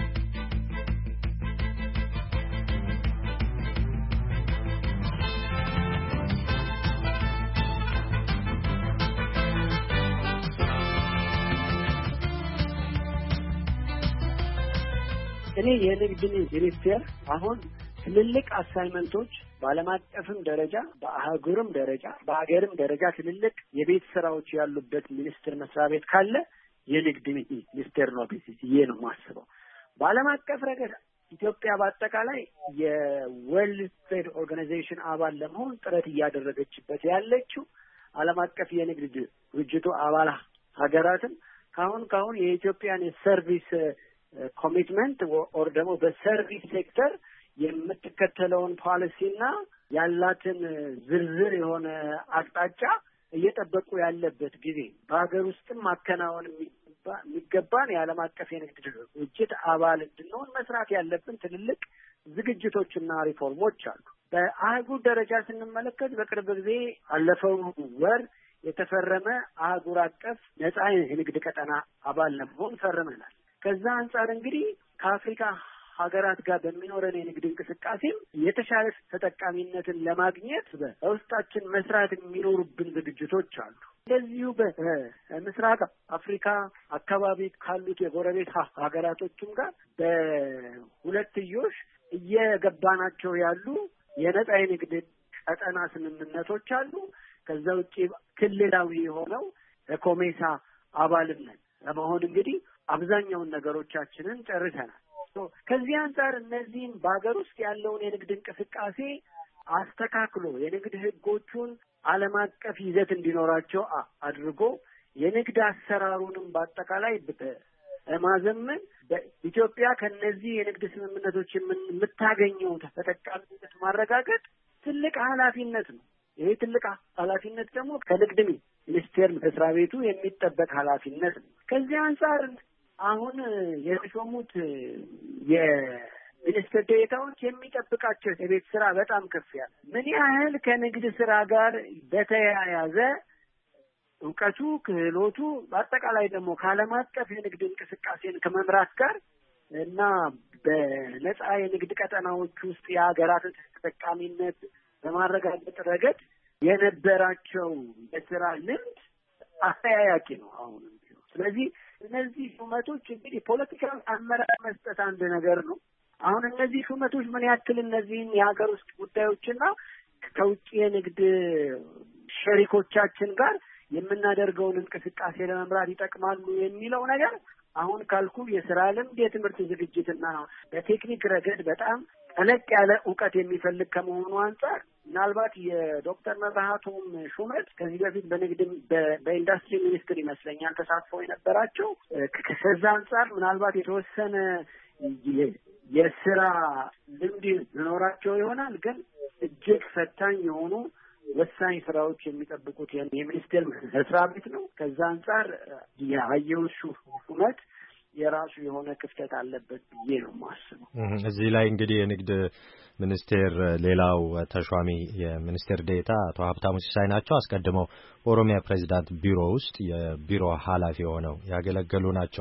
እኔ የንግድ ሚኒስቴር አሁን ትልልቅ አሳይመንቶች በዓለም አቀፍም ደረጃ በአህጉርም ደረጃ በአገርም ደረጃ ትልልቅ የቤት ስራዎች ያሉበት ሚኒስቴር መስሪያ ቤት ካለ የንግድ ሚኒስቴር ነው ብዬ ነው የማስበው። በዓለም አቀፍ ረገድ ኢትዮጵያ በአጠቃላይ የወርልድ ትሬድ ኦርጋናይዜሽን አባል ለመሆን ጥረት እያደረገችበት ያለችው ዓለም አቀፍ የንግድ ድርጅቱ አባል ሀገራትም ካሁን ካሁን የኢትዮጵያን የሰርቪስ ኮሚትመንት ኦር ደግሞ በሰርቪስ ሴክተር የምትከተለውን ፖሊሲና ያላትን ዝርዝር የሆነ አቅጣጫ እየጠበቁ ያለበት ጊዜ በሀገር ውስጥም ማከናወን የሚገባን የዓለም አቀፍ የንግድ ድርጅት አባል እንድንሆን መስራት ያለብን ትልልቅ ዝግጅቶችና ሪፎርሞች አሉ። በአህጉር ደረጃ ስንመለከት በቅርብ ጊዜ አለፈው ወር የተፈረመ አህጉር አቀፍ ነጻ የንግድ ቀጠና አባል ለመሆን ፈርመናል። ከዛ አንጻር እንግዲህ ከአፍሪካ ሀገራት ጋር በሚኖረን የንግድ እንቅስቃሴም የተሻለ ተጠቃሚነትን ለማግኘት በውስጣችን መስራት የሚኖሩብን ዝግጅቶች አሉ። እንደዚሁ በምስራቅ አፍሪካ አካባቢ ካሉት የጎረቤት ሀገራቶችም ጋር በሁለትዮሽ እየገባናቸው ያሉ የነጻ የንግድ ቀጠና ስምምነቶች አሉ። ከዛ ውጪ ክልላዊ የሆነው ኮሜሳ አባልነት ለመሆን እንግዲህ አብዛኛውን ነገሮቻችንን ጨርሰናል። ከዚህ አንጻር እነዚህም በሀገር ውስጥ ያለውን የንግድ እንቅስቃሴ አስተካክሎ የንግድ ህጎቹን ዓለም አቀፍ ይዘት እንዲኖራቸው አድርጎ የንግድ አሰራሩንም በአጠቃላይ በማዘመን በኢትዮጵያ ከነዚህ የንግድ ስምምነቶች የምታገኘው ተጠቃሚነት ማረጋገጥ ትልቅ ኃላፊነት ነው። ይሄ ትልቅ ኃላፊነት ደግሞ ከንግድ ሚኒስቴር መስሪያ ቤቱ የሚጠበቅ ኃላፊነት ነው። ከዚህ አንጻር አሁን የተሾሙት የሚኒስትር ዴኤታዎች የሚጠብቃቸው የቤት ስራ በጣም ከፍ ያለ ምን ያህል ከንግድ ስራ ጋር በተያያዘ እውቀቱ፣ ክህሎቱ በአጠቃላይ ደግሞ ከዓለም አቀፍ የንግድ እንቅስቃሴን ከመምራት ጋር እና በነጻ የንግድ ቀጠናዎች ውስጥ የሀገራትን ተጠቃሚነት በማረጋገጥ ረገድ የነበራቸው የስራ ልምድ አስተያያቂ ነው አሁንም ቢሆን። ስለዚህ እነዚህ ሹመቶች እንግዲህ ፖለቲካዊ አመራር መስጠት አንድ ነገር ነው። አሁን እነዚህ ሹመቶች ምን ያክል እነዚህን የሀገር ውስጥ ጉዳዮችና ከውጭ የንግድ ሸሪኮቻችን ጋር የምናደርገውን እንቅስቃሴ ለመምራት ይጠቅማሉ የሚለው ነገር አሁን ካልኩ የስራ ልምድ፣ የትምህርት ዝግጅትና በቴክኒክ ረገድ በጣም ጠለቅ ያለ እውቀት የሚፈልግ ከመሆኑ አንጻር ምናልባት የዶክተር መብራቱም ሹመት ከዚህ በፊት በንግድ በኢንዱስትሪ ሚኒስትር ይመስለኛል ተሳትፎ የነበራቸው ከዛ አንጻር ምናልባት የተወሰነ የስራ ልምድ ይኖራቸው ይሆናል። ግን እጅግ ፈታኝ የሆኑ ወሳኝ ስራዎች የሚጠብቁት የሚኒስቴር መስሪያ ቤት ነው። ከዛ አንጻር የአየው ሹመት የራሱ የሆነ ክፍተት አለበት ብዬ ነው የማስበው። እዚህ ላይ እንግዲህ የንግድ ሚኒስቴር ሌላው ተሿሚ የሚኒስቴር ዴኤታ አቶ ሀብታሙ ሲሳይ ናቸው። አስቀድመው ኦሮሚያ ፕሬዚዳንት ቢሮ ውስጥ የቢሮ ኃላፊ ሆነው ያገለገሉ ናቸው።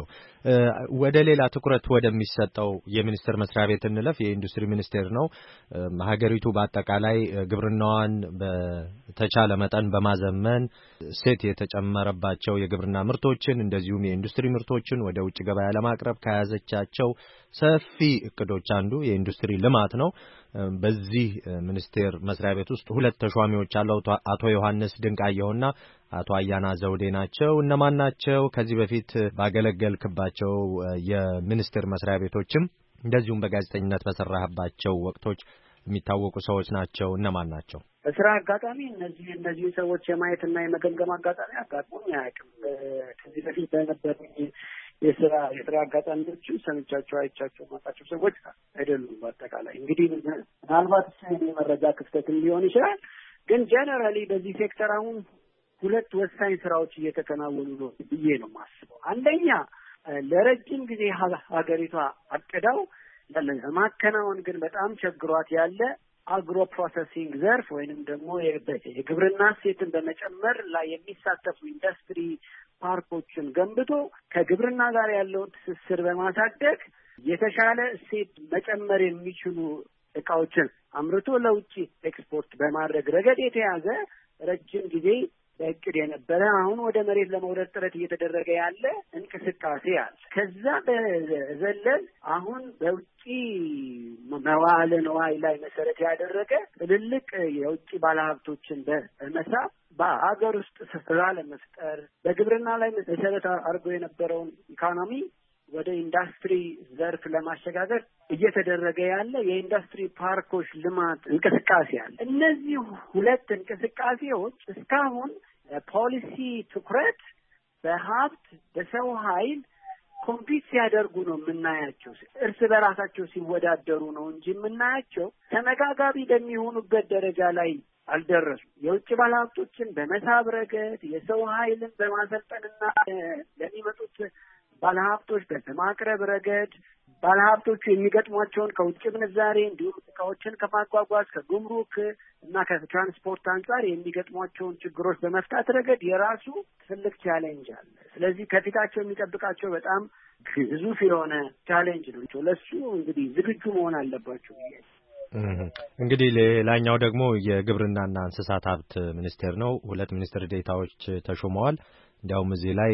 ወደ ሌላ ትኩረት ወደሚሰጠው የሚኒስቴር መስሪያ ቤት እንለፍ። የኢንዱስትሪ ሚኒስቴር ነው። ሀገሪቱ በአጠቃላይ ግብርናዋን በተቻለ መጠን በማዘመን ሴት የተጨመረባቸው የግብርና ምርቶችን እንደዚሁም የኢንዱስትሪ ምርቶችን ወደ ውጭ ገበያ ለማቅረብ ከያዘቻቸው ሰፊ እቅዶች አንዱ የኢንዱስትሪ ልማት ነው። በዚህ ሚኒስቴር መስሪያ ቤት ውስጥ ሁለት ተሿሚዎች አሉ። አቶ ዮሐንስ ድንቃየውና አቶ አያና ዘውዴ ናቸው። እነማን ናቸው? ከዚህ በፊት ባገለገልክባቸው የሚኒስቴር መስሪያ ቤቶችም እንደዚሁም በጋዜጠኝነት በሰራህባቸው ወቅቶች የሚታወቁ ሰዎች ናቸው። እነማን ናቸው? በስራ አጋጣሚ እነዚህ እነዚህ ሰዎች የማየትና የመገምገም አጋጣሚ አጋጥሞኝ አያውቅም። ከዚህ በፊት በነበሩ የስራ የስራ አጋጣሚዎች ሰምቻቸው አይቻቸው ማጣቸው ሰዎች አይደሉም። በአጠቃላይ እንግዲህ ምናልባት የመረጃ ክፍተትም ሊሆን ይችላል። ግን ጀነራሊ በዚህ ሴክተር አሁን ሁለት ወሳኝ ስራዎች እየተከናወኑ ነው ብዬ ነው የማስበው። አንደኛ ለረጅም ጊዜ ሀገሪቷ አቅዳው ለማከናወን ግን በጣም ቸግሯት ያለ አግሮ ፕሮሰሲንግ ዘርፍ ወይንም ደግሞ የግብርና እሴትን በመጨመር ላይ የሚሳተፉ ኢንዱስትሪ ፓርኮችን ገንብቶ ከግብርና ጋር ያለውን ትስስር በማሳደግ የተሻለ እሴት መጨመር የሚችሉ እቃዎችን አምርቶ ለውጭ ኤክስፖርት በማድረግ ረገድ የተያዘ ረጅም ጊዜ በእቅድ የነበረ አሁን ወደ መሬት ለመውረድ ጥረት እየተደረገ ያለ እንቅስቃሴ አለ። ከዛ በዘለል አሁን በውጭ መዋዕለ ንዋይ ላይ መሰረት ያደረገ ትልልቅ የውጭ ባለሀብቶችን በመሳብ በሀገር ውስጥ ስራ ለመፍጠር በግብርና ላይ መሰረት አድርጎ የነበረውን ኢኮኖሚ ወደ ኢንዱስትሪ ዘርፍ ለማሸጋገር እየተደረገ ያለ የኢንዱስትሪ ፓርኮች ልማት እንቅስቃሴ አለ። እነዚህ ሁለት እንቅስቃሴዎች እስካሁን ፖሊሲ ትኩረት በሀብት በሰው ኃይል ኮምፒት ሲያደርጉ ነው የምናያቸው። እርስ በራሳቸው ሲወዳደሩ ነው እንጂ የምናያቸው ተመጋጋቢ በሚሆኑበት ደረጃ ላይ አልደረሱም። የውጭ ባለሀብቶችን በመሳብ ረገድ የሰው ኃይልን በማሰልጠንና ለሚመጡት ባለሀብቶች በማቅረብ ረገድ ባለሀብቶቹ የሚገጥሟቸውን ከውጭ ምንዛሬ እንዲሁም እቃዎችን ከማጓጓዝ ከጉምሩክ እና ከትራንስፖርት አንጻር የሚገጥሟቸውን ችግሮች በመፍታት ረገድ የራሱ ትልቅ ቻሌንጅ አለ። ስለዚህ ከፊታቸው የሚጠብቃቸው በጣም ግዙፍ የሆነ ቻሌንጅ ነው። ለሱ እንግዲህ ዝግጁ መሆን አለባቸው። እንግዲህ ሌላኛው ደግሞ የግብርናና እንስሳት ሀብት ሚኒስቴር ነው። ሁለት ሚኒስትር ዴታዎች ተሾመዋል። እንዲያውም እዚህ ላይ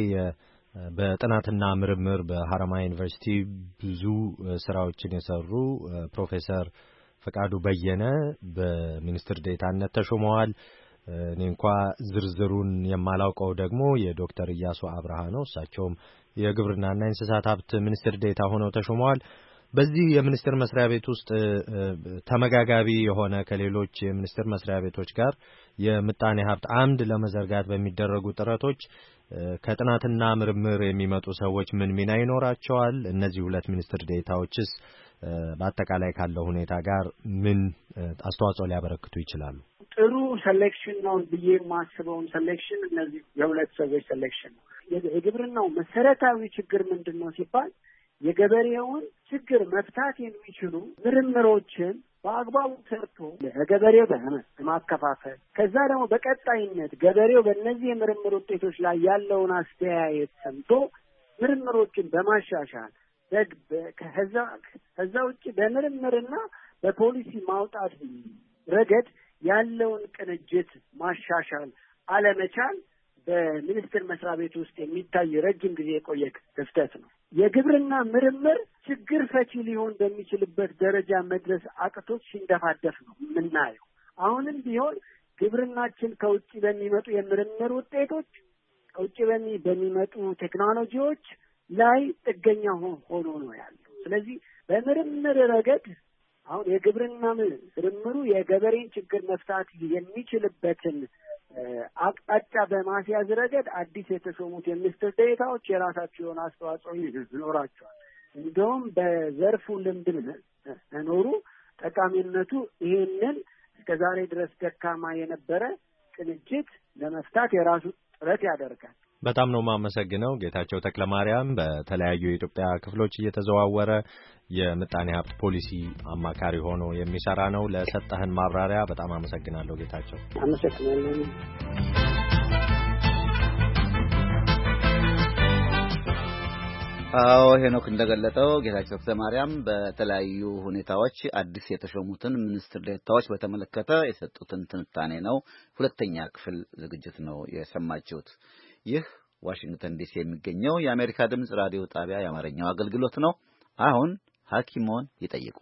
በጥናትና ምርምር በሐረማያ ዩኒቨርሲቲ ብዙ ስራዎችን የሰሩ ፕሮፌሰር ፈቃዱ በየነ በሚኒስትር ዴታነት ተሾመዋል። እኔ እንኳን ዝርዝሩን የማላውቀው ደግሞ የዶክተር ኢያሱ አብርሃ ነው። እሳቸውም የግብርናና እንስሳት ሀብት ሚኒስትር ዴታ ሆነው ተሾመዋል። በዚህ የሚኒስቴር መስሪያ ቤት ውስጥ ተመጋጋቢ የሆነ ከሌሎች የሚኒስቴር መስሪያ ቤቶች ጋር የምጣኔ ሀብት አምድ ለመዘርጋት በሚደረጉ ጥረቶች ከጥናትና ምርምር የሚመጡ ሰዎች ምን ሚና ይኖራቸዋል? እነዚህ ሁለት ሚኒስትር ዴታዎችስ በአጠቃላይ ካለው ሁኔታ ጋር ምን አስተዋጽኦ ሊያበረክቱ ይችላሉ? ጥሩ ሴሌክሽን ነው ብዬ የማስበውን ሴሌክሽን እነዚህ የሁለት ሰዎች ሴሌክሽን ነው። የግብርናው መሰረታዊ ችግር ምንድን ነው ሲባል የገበሬውን ችግር መፍታት የሚችሉ ምርምሮችን በአግባቡ ሰርቶ ለገበሬው በማከፋፈል ከዛ ደግሞ በቀጣይነት ገበሬው በእነዚህ የምርምር ውጤቶች ላይ ያለውን አስተያየት ሰምቶ ምርምሮችን በማሻሻል ከዛ ከዛ ውጪ በምርምርና በፖሊሲ ማውጣት ረገድ ያለውን ቅንጅት ማሻሻል አለመቻል በሚኒስቴር መስሪያ ቤት ውስጥ የሚታይ ረጅም ጊዜ የቆየ ክፍተት ነው። የግብርና ምርምር ችግር ፈቺ ሊሆን በሚችልበት ደረጃ መድረስ አቅቶት ሲንደፋደፍ ነው የምናየው። አሁንም ቢሆን ግብርናችን ከውጭ በሚመጡ የምርምር ውጤቶች ከውጭ በሚመጡ ቴክኖሎጂዎች ላይ ጥገኛ ሆኖ ነው ያለው። ስለዚህ በምርምር ረገድ አሁን የግብርና ምርምሩ የገበሬን ችግር መፍታት የሚችልበትን አቅጣጫ በማስያዝ ረገድ አዲስ የተሾሙት የሚኒስትር ዴታዎች የራሳቸው የሆነ አስተዋጽኦ ይኖራቸዋል። እንደውም በዘርፉ ልምድ መኖሩ ጠቃሚነቱ ይሄንን እስከዛሬ ድረስ ደካማ የነበረ ቅንጅት ለመፍታት የራሱ ጥረት ያደርጋል። በጣም ነው የማመሰግነው። ጌታቸው ተክለማርያም በተለያዩ የኢትዮጵያ ክፍሎች እየተዘዋወረ የምጣኔ ሀብት ፖሊሲ አማካሪ ሆኖ የሚሰራ ነው። ለሰጠህን ማብራሪያ በጣም አመሰግናለሁ ጌታቸው። አመሰግናለሁ። አዎ ሄኖክ እንደገለጠው ጌታቸው ተክለማርያም በተለያዩ ሁኔታዎች አዲስ የተሾሙትን ሚኒስትር ዴታዎች በተመለከተ የሰጡትን ትንታኔ ነው። ሁለተኛ ክፍል ዝግጅት ነው የሰማችሁት። ይህ ዋሽንግተን ዲሲ የሚገኘው የአሜሪካ ድምጽ ራዲዮ ጣቢያ የአማርኛው አገልግሎት ነው። አሁን ሐኪሞን ይጠይቁ።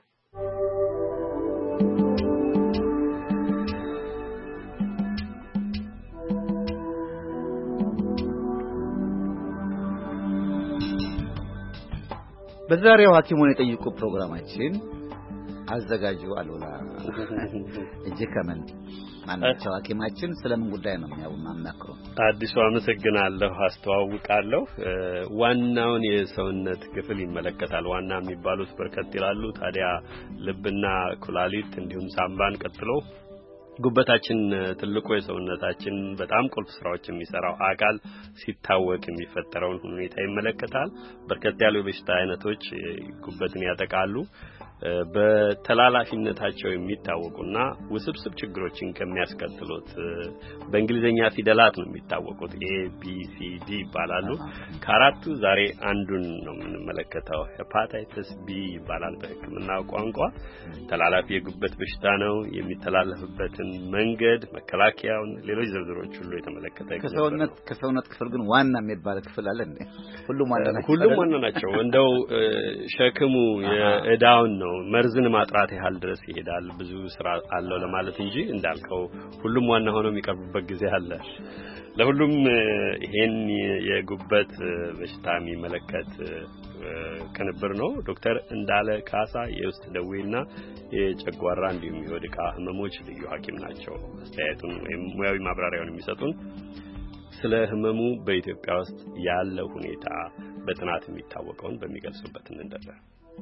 በዛሬው ሐኪሞን ይጠይቁ ፕሮግራማችን አዘጋጁ አሉላ እጅ ከመን ማናቸው ሐኪማችን ስለምን ጉዳይ ነው የሚያማክሩ? አዲሱ አመሰግናለሁ። አስተዋውቃለሁ። ዋናውን የሰውነት ክፍል ይመለከታል። ዋና የሚባሉት በርከት ይላሉ። ታዲያ ልብና ኩላሊት እንዲሁም ሳምባን ቀጥሎ ጉበታችን ትልቁ የሰውነታችን በጣም ቁልፍ ስራዎች የሚሰራው አካል ሲታወቅ የሚፈጠረውን ሁኔታ ይመለከታል። በርከት ያሉ የበሽታ አይነቶች ጉበትን ያጠቃሉ። በተላላፊነታቸው የሚታወቁና ውስብስብ ችግሮችን ከሚያስከትሉት በእንግሊዘኛ ፊደላት ነው የሚታወቁት። ኤ ቢ ሲ ዲ ይባላሉ። ከአራቱ ዛሬ አንዱን ነው የምንመለከተው። ሄፓታይተስ ቢ ይባላል በሕክምና ቋንቋ። ተላላፊ የጉበት በሽታ ነው። የሚተላለፍበትን መንገድ፣ መከላከያውን፣ ሌሎች ዝርዝሮች ሁሉ የተመለከተ ከሰውነት ከሰውነት ክፍል ግን ዋና የሚባል ክፍል አለ እንዴ? ሁሉም ዋና ናቸው። ሁሉም ዋና ናቸው። እንደው ሸክሙ የእዳውን ነው መርዝን ማጥራት ያህል ድረስ ይሄዳል። ብዙ ስራ አለው ለማለት እንጂ እንዳልከው ሁሉም ዋና ሆኖ የሚቀርብበት ጊዜ አለ። ለሁሉም ይሄን የጉበት በሽታ የሚመለከት ቅንብር ነው። ዶክተር እንዳለ ካሳ የውስጥ ደዌና የጨጓራ እንዲሁም የሆድ ዕቃ ህመሞች ልዩ ሐኪም ናቸው። አስተያየቱን ወይም ሙያዊ ማብራሪያውን የሚሰጡን ስለ ህመሙ በኢትዮጵያ ውስጥ ያለው ሁኔታ በጥናት የሚታወቀውን በሚገልጹበት እንደደረ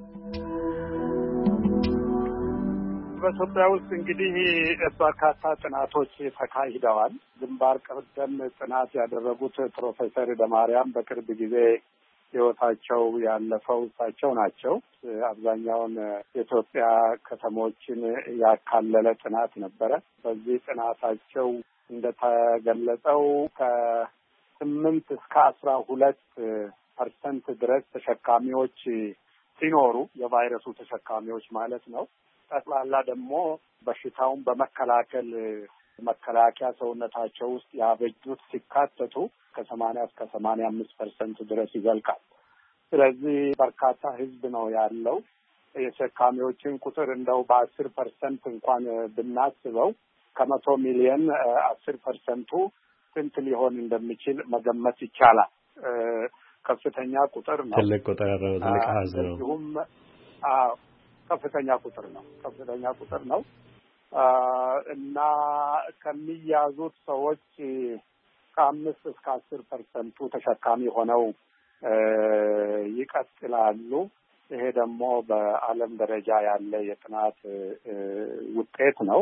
በኢትዮጵያ ውስጥ እንግዲህ በርካታ ጥናቶች ተካሂደዋል። ግንባር ቀደም ጥናት ያደረጉት ፕሮፌሰር ደማርያም በቅርብ ጊዜ ሕይወታቸው ያለፈው እሳቸው ናቸው። አብዛኛውን የኢትዮጵያ ከተሞችን ያካለለ ጥናት ነበረ። በዚህ ጥናታቸው እንደተገለጸው ከስምንት እስከ አስራ ሁለት ፐርሰንት ድረስ ተሸካሚዎች ሲኖሩ የቫይረሱ ተሸካሚዎች ማለት ነው። ጠቅላላ ደግሞ በሽታውን በመከላከል መከላከያ ሰውነታቸው ውስጥ ያበጁት ሲካተቱ ከሰማንያ እስከ ሰማንያ አምስት ፐርሰንት ድረስ ይዘልቃል። ስለዚህ በርካታ ህዝብ ነው ያለው። የተሸካሚዎችን ቁጥር እንደው በአስር ፐርሰንት እንኳን ብናስበው ከመቶ ሚሊዮን አስር ፐርሰንቱ ስንት ሊሆን እንደሚችል መገመት ይቻላል። ከፍተኛ ቁጥር ነው። ትልቅ ቁጥር ነው። ትልቅ ሀዝ ነው። ይሁን ከፍተኛ ቁጥር ነው። ከፍተኛ ቁጥር ነው እና ከሚያዙት ሰዎች ከአምስት እስከ አስር ፐርሰንቱ ተሸካሚ ሆነው ይቀጥላሉ። ይሄ ደግሞ በዓለም ደረጃ ያለ የጥናት ውጤት ነው።